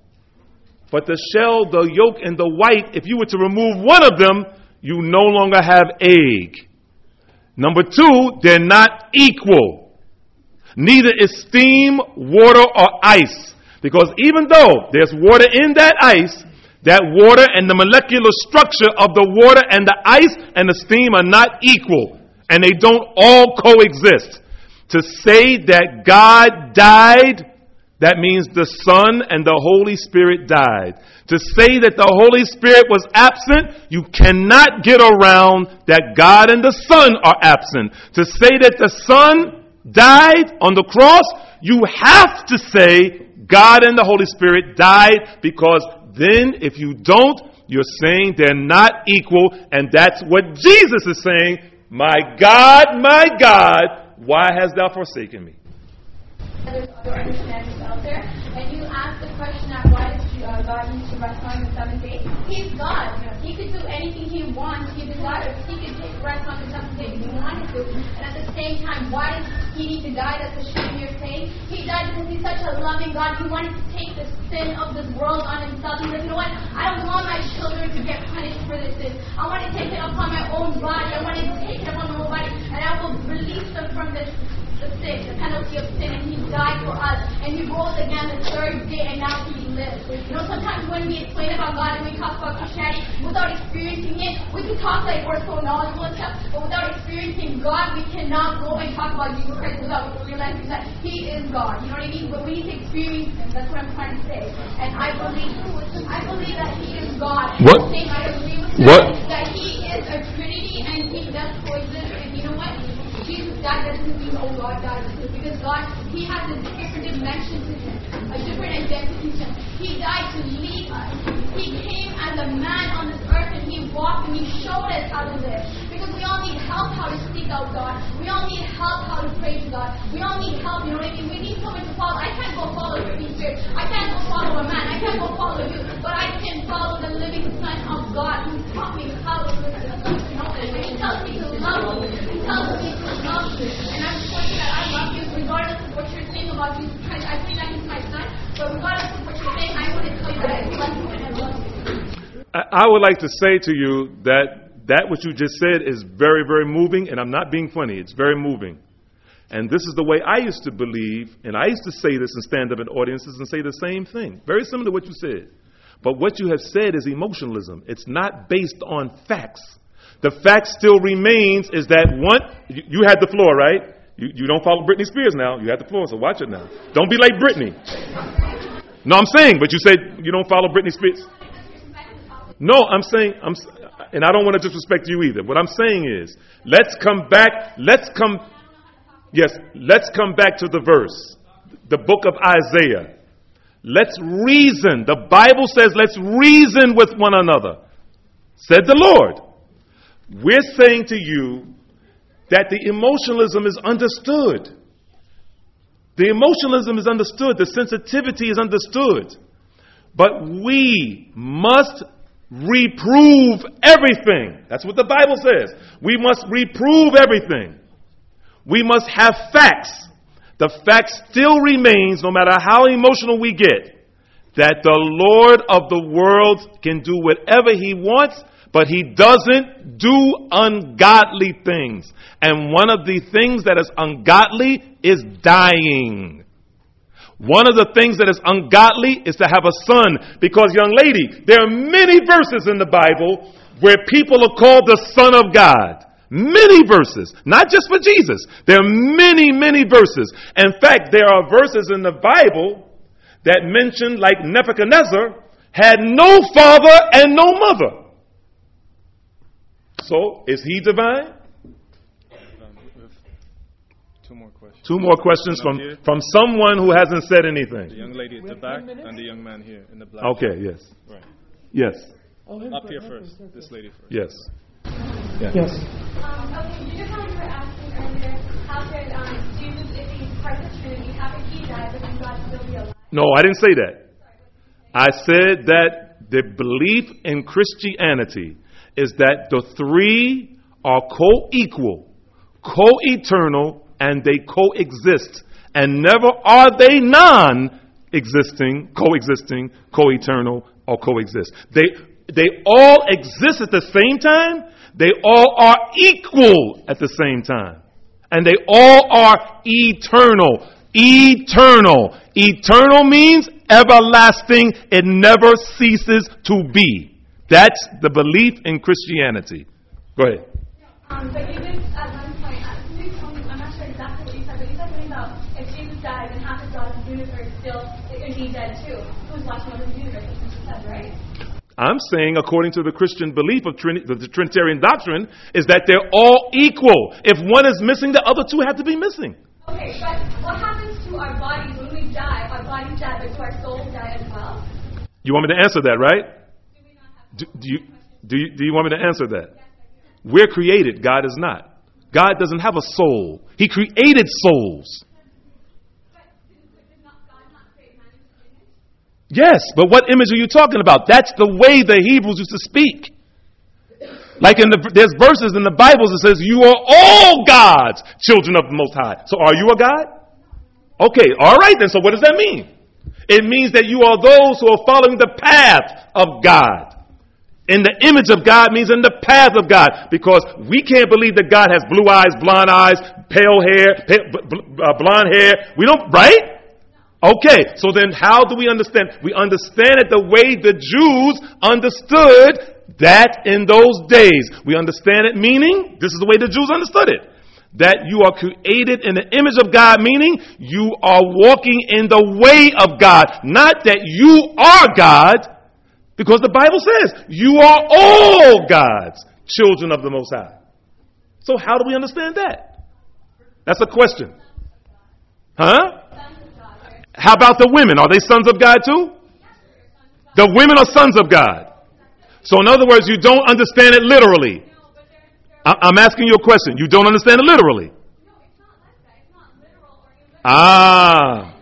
But the shell, the yolk, and the white, if you were to remove one of them, you no longer have egg. Number two, they're not equal. Neither is steam, water, or ice. Because even though there's water in that ice, that water and the molecular structure of the water and the ice and the steam are not equal. And they don't all coexist. To say that God died, that means the Son and the Holy Spirit died. To say that the Holy Spirit was absent, you cannot get around that God and the Son are absent. To say that the Son died on the cross, you have to say God and the Holy Spirit died, because then if you don't, you're saying they're not equal, and that's what Jesus is saying. My God, my God, why hast thou forsaken me? There's other understandings out there, and you ask the question that why does uh, God need to rest on the seventh day? He's God. He could do anything He wants. He desires. He could take rest on the seventh day if He wanted to. And at the same time, why does He need to die? That's the shame you're saying. He died because He's such a loving God. He wanted to take the sin of this world on Himself. He said, you know what? I don't want my children to get punished for this sin. I want to take it upon my own body. I want to take it upon my own body, and I will release them from this. The sin, the penalty of sin, and He died for us, and He rose again the third day, and now He lives. You know, sometimes when we explain about God and we talk about Christianity without experiencing it, we can talk like we're so knowledgeable and stuff, but without experiencing God, we cannot go and talk about Jesus Christ without realizing that He is God. You know what I mean? But we need to experience Him. That's what I'm trying to say. And I believe, I believe that He is God. And What? the same, I agree with What? that, that He is a Trinity, and He does coexist. And you know what? Jesus, that doesn't mean, oh God, God is, because God, He has a different dimension to Him, a different identity to Him. He died to lead us. He came as a man on this earth, and He walked and He showed us how to live. Because we all need help how to seek out God. We all need help how to pray to God. We all need help, you know what I mean? We need someone to follow. I can't go follow the Holy Spirit. I can't go follow a man. I can't go follow you. But I can follow the living Son of God, who taught me how to live this life. You know? And He tells me to love you. He tells me to love you. And I'm telling you that I love you regardless of what you're saying about Jesus Christ. I believe that He's my Son. But regardless of what you're saying, I want to tell you that I love you and I love you. I, I would like to say to you that that what you just said is very, very moving, and I'm not being funny. It's very moving. And this is the way I used to believe, and I used to say this and stand up in audiences and say the same thing. Very similar to what you said. But what you have said is emotionalism. It's not based on facts. The fact still remains is that one, you, you had the floor, right? You, you don't follow Britney Spears now. You had the floor, so watch it now. Don't be like Britney. No, I'm saying, but you said you don't follow Britney Spears. No, I'm saying, I'm, and I don't want to disrespect you either. What I'm saying is, let's come back, let's come, yes, let's come back to the verse, the book of Isaiah. Let's reason. The Bible says, let's reason with one another, said the Lord. We're saying to you that the emotionalism is understood. The emotionalism is understood. The sensitivity is understood. But we must reprove everything. That's what the Bible says. We must reprove everything. We must have facts. The fact still remains, no matter how emotional we get, that the Lord of the world can do whatever He wants, but He doesn't do ungodly things. And one of the things that is ungodly is dying. One of the things that is ungodly is to have a son. Because, young lady, there are many verses in the Bible where people are called the Son of God. Many verses. Not just for Jesus. There are many, many verses. In fact, there are verses in the Bible that mention, like Nebuchadnezzar had no father and no mother. So, is he divine? Two more questions. Two more questions from, from someone who hasn't said anything. The young lady at the back and the young man here in the black. Okay, yes. Right. Yes. Up here first. This lady first. Yes. Yes. Yes. Um, okay, you just how you were asking earlier, how could um, Jesus, if he's part of the Trinity, how could he die, but then God still be alive? No, I didn't say that. I said that the belief in Christianity is that the three are co-equal, co-eternal, and they coexist. And never are they non existing, coexisting, co-eternal, or coexist. They, they all exist at the same time. They all are equal at the same time. And they all are eternal. Eternal. Eternal means everlasting. It never ceases to be. That's the belief in Christianity. Go ahead. Um, but you did at one point, uh, you told me, I'm not sure exactly what you said, but you said something about if Jesus died, then half of God's universe still is he dead too. Who's watching over the universe? That's what you said, right? I'm saying, according to the Christian belief of Trini- the Trinitarian doctrine, is that they're all equal. If one is missing, the other two have to be missing. Okay, but what happens to our bodies when we die? Our bodies die, but do our souls die as well? You want me to answer that, right? Do, do you do you do you want me to answer that? We're created. God is not. God doesn't have a soul. He created souls. Yes, but what image are you talking about? That's the way the Hebrews used to speak. Like in the, there's verses in the Bible that says, you are all God's children of the Most High. So are you a God? Okay, all right then. So what does that mean? It means that you are those who are following the path of God. In the image of God means in the path of God. Because we can't believe that God has blue eyes, blonde eyes, pale hair, pale, uh, blonde hair. We don't, right? Okay, so then how do we understand? We understand it the way the Jews understood that in those days. We understand it meaning, this is the way the Jews understood it. That you are created in the image of God, meaning you are walking in the way of God. Not that you are God, because the Bible says you are all God's children of the Most High. So how do we understand that? That's a question. Huh? How about the women? Are they sons of God too? The women are sons of God. So in other words, you don't understand it literally. I'm asking you a question. You don't understand it literally. Ah.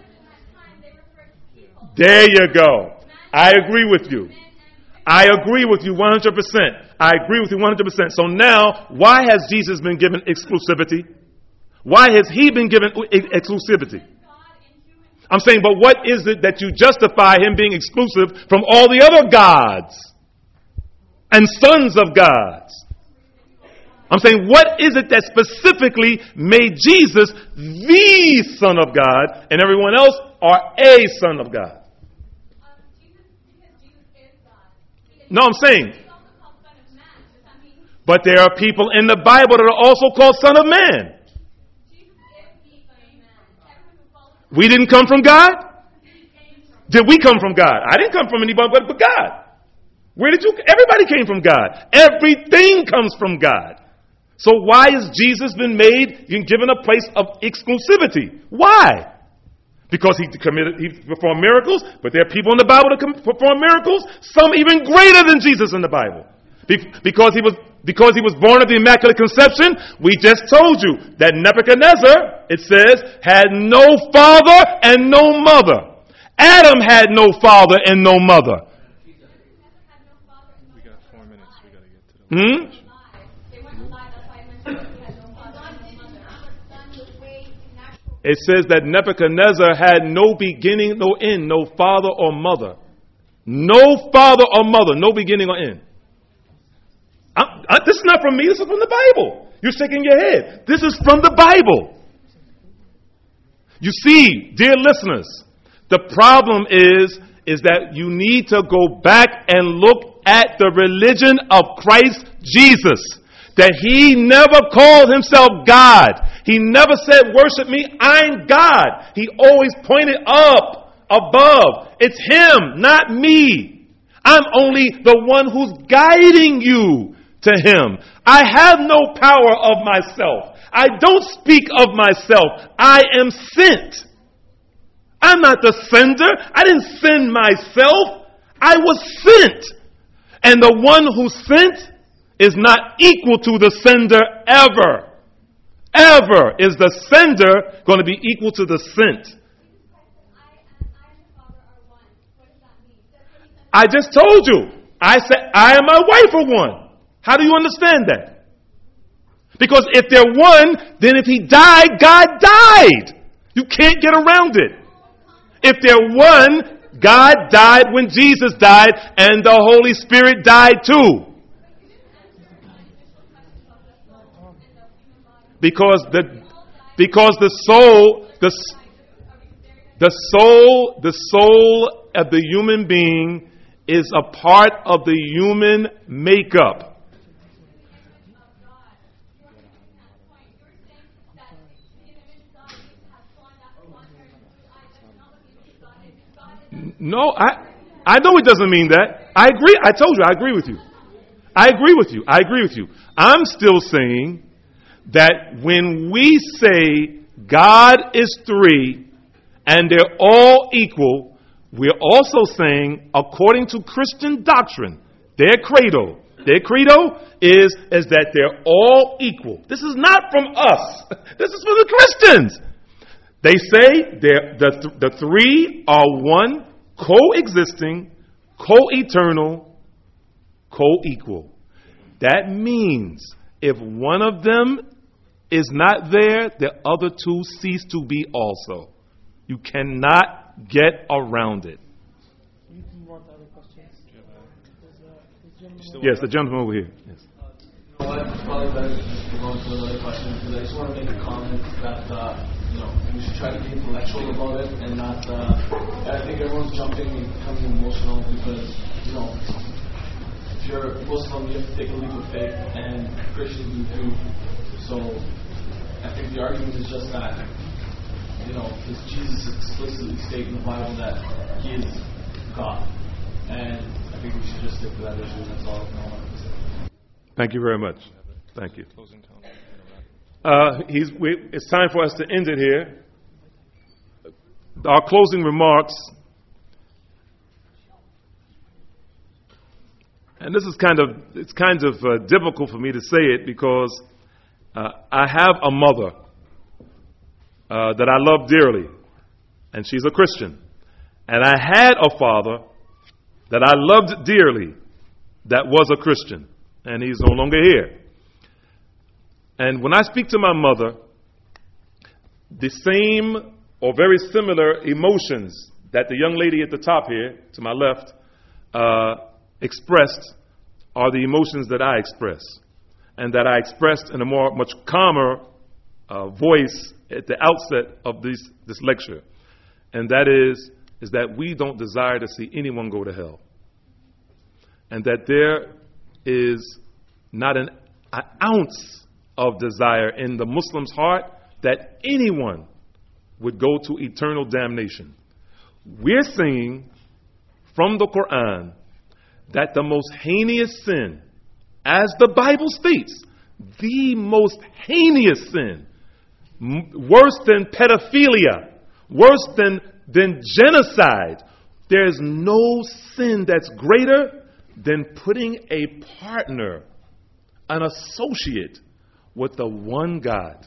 There you go. I agree with you. I agree with you one hundred percent. I agree with you one hundred percent. So now, why has Jesus been given exclusivity? Why has he been given exclusivity? I'm saying, but what is it that you justify him being exclusive from all the other gods and sons of gods? I'm saying, what is it that specifically made Jesus the Son of God and everyone else are a son of God? No, I'm saying, but there are people in the Bible that are also called Son of Man. We didn't come from God? Did we come from God? I didn't come from anybody but God. Where did you? Everybody came from God. Everything comes from God. So why has Jesus been made, given a place of exclusivity? Why? Because he committed, he performed miracles, but there are people in the Bible that can perform miracles, some even greater than Jesus in the Bible. Be- because he was because he was born of the Immaculate Conception, we just told you that Nebuchadnezzar, it says, had no father and no mother. Adam had no father and no mother. We got four minutes. We got to get to the Hmm? It says that Nebuchadnezzar had no beginning, no end, no father or mother. No father or mother, no beginning or end. I, I, this is not from me, this is from the Bible. You're shaking your head. This is from the Bible. You see, dear listeners, the problem is, is that you need to go back and look at the religion of Christ Jesus. That he never called himself God. He never said, worship me, I'm God. He always pointed up, above. It's him, not me. I'm only the one who's guiding you to him. I have no power of myself. I don't speak of myself. I am sent. I'm not the sender. I didn't send myself. I was sent. And the one who sent is not equal to the sender ever. Ever is the sender going to be equal to the sent. I just told you. I said, I and my wife are one. How do you understand that? Because if they're one, then if he died, God died. You can't get around it. If they're one, God died when Jesus died, and the Holy Spirit died too. Because the because the soul the the soul the soul of the human being is a part of the human makeup. No, I I know it doesn't mean that. I agree. I told you, I agree with you. I agree with you. I agree with you. I'm still saying that when we say God is three and they're all equal, we're also saying, according to Christian doctrine, their credo, their credo is, is that they're all equal. This is not from us. This is from the Christians. They say they're, the, the three are one, coexisting, co-eternal, co-equal. That means if one of them is not there, the other two cease to be also. You cannot get around it. You can want other questions. Yes, the gentleman over here. Yes. You know what? It's probably better to just move on to another question because I just want to make a comment that uh, you know we should try to be intellectual about it and not. Uh, I think everyone's jumping and becoming emotional because you know if you're Muslim, you have to take a leap of faith, and Christians do too. So I think the argument is just that you know because Jesus explicitly states in the Bible that He is God, and I think we should just stick to that issue. And that's all I wanted to say. Thank you very much. Thank you. Uh, he's, we, it's time for us to end it here. Our closing remarks, and this is kind of it's kind of uh, difficult for me to say it because uh, I have a mother uh, that I love dearly, and she's a Christian, and I had a father that I loved dearly that was a Christian. And he's no longer here. And when I speak to my mother, the same or very similar emotions that the young lady at the top here, to my left, uh, expressed are the emotions that I express. And that I expressed in a more much calmer uh, voice at the outset of this, this lecture. And that is, is that we don't desire to see anyone go to hell. And that there is not an, an ounce of desire in the Muslim's heart that anyone would go to eternal damnation. We're saying from the Quran that the most heinous sin, as the Bible states, the most heinous sin, m- worse than pedophilia, worse than, than genocide, there's no sin that's greater than putting a partner, an associate, with the one God.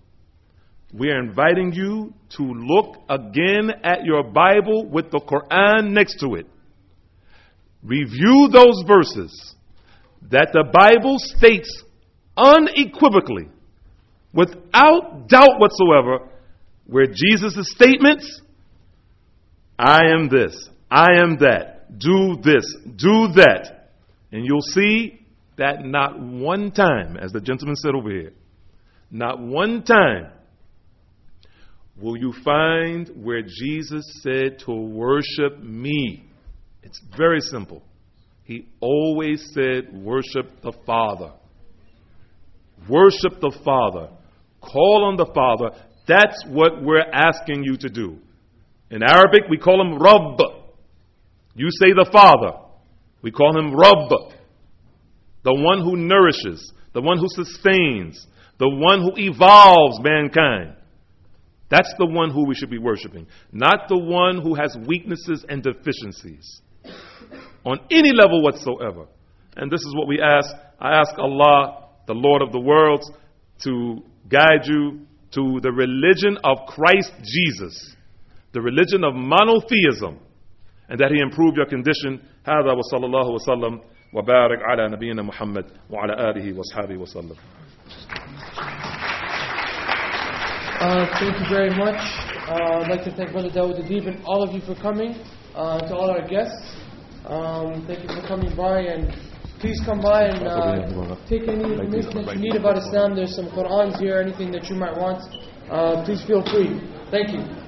We are inviting you to look again at your Bible with the Quran next to it. Review those verses that the Bible states unequivocally, without doubt whatsoever, where Jesus' statements, I am this, I am that, do this, do that. And you'll see that not one time, as the gentleman said over here, not one time will you find where Jesus said to worship me. It's very simple. He always said worship the Father. Worship the Father. Call on the Father. That's what we're asking you to do. In Arabic, we call him Rabb. You say the Father. We call him Rabb. The one who nourishes. The one who sustains. The one who evolves mankind. That's the one who we should be worshiping. Not the one who has weaknesses and deficiencies. On any level whatsoever. And this is what we ask. I ask Allah, the Lord of the worlds, to guide you to the religion of Christ Jesus. The religion of monotheism. And that He improve your condition. هذا وصلى الله وسلم وبارك على نبينا محمد وعلى آله وصحبه وسلم. Uh, thank you very much. Uh, I'd like to thank Brother Dawood Adib and all of you for coming. Uh, to all our guests, um, thank you for coming by, and please come by and uh, take any information that you need about Islam. There's some Qur'ans here, anything that you might want. Uh, please feel free. Thank you.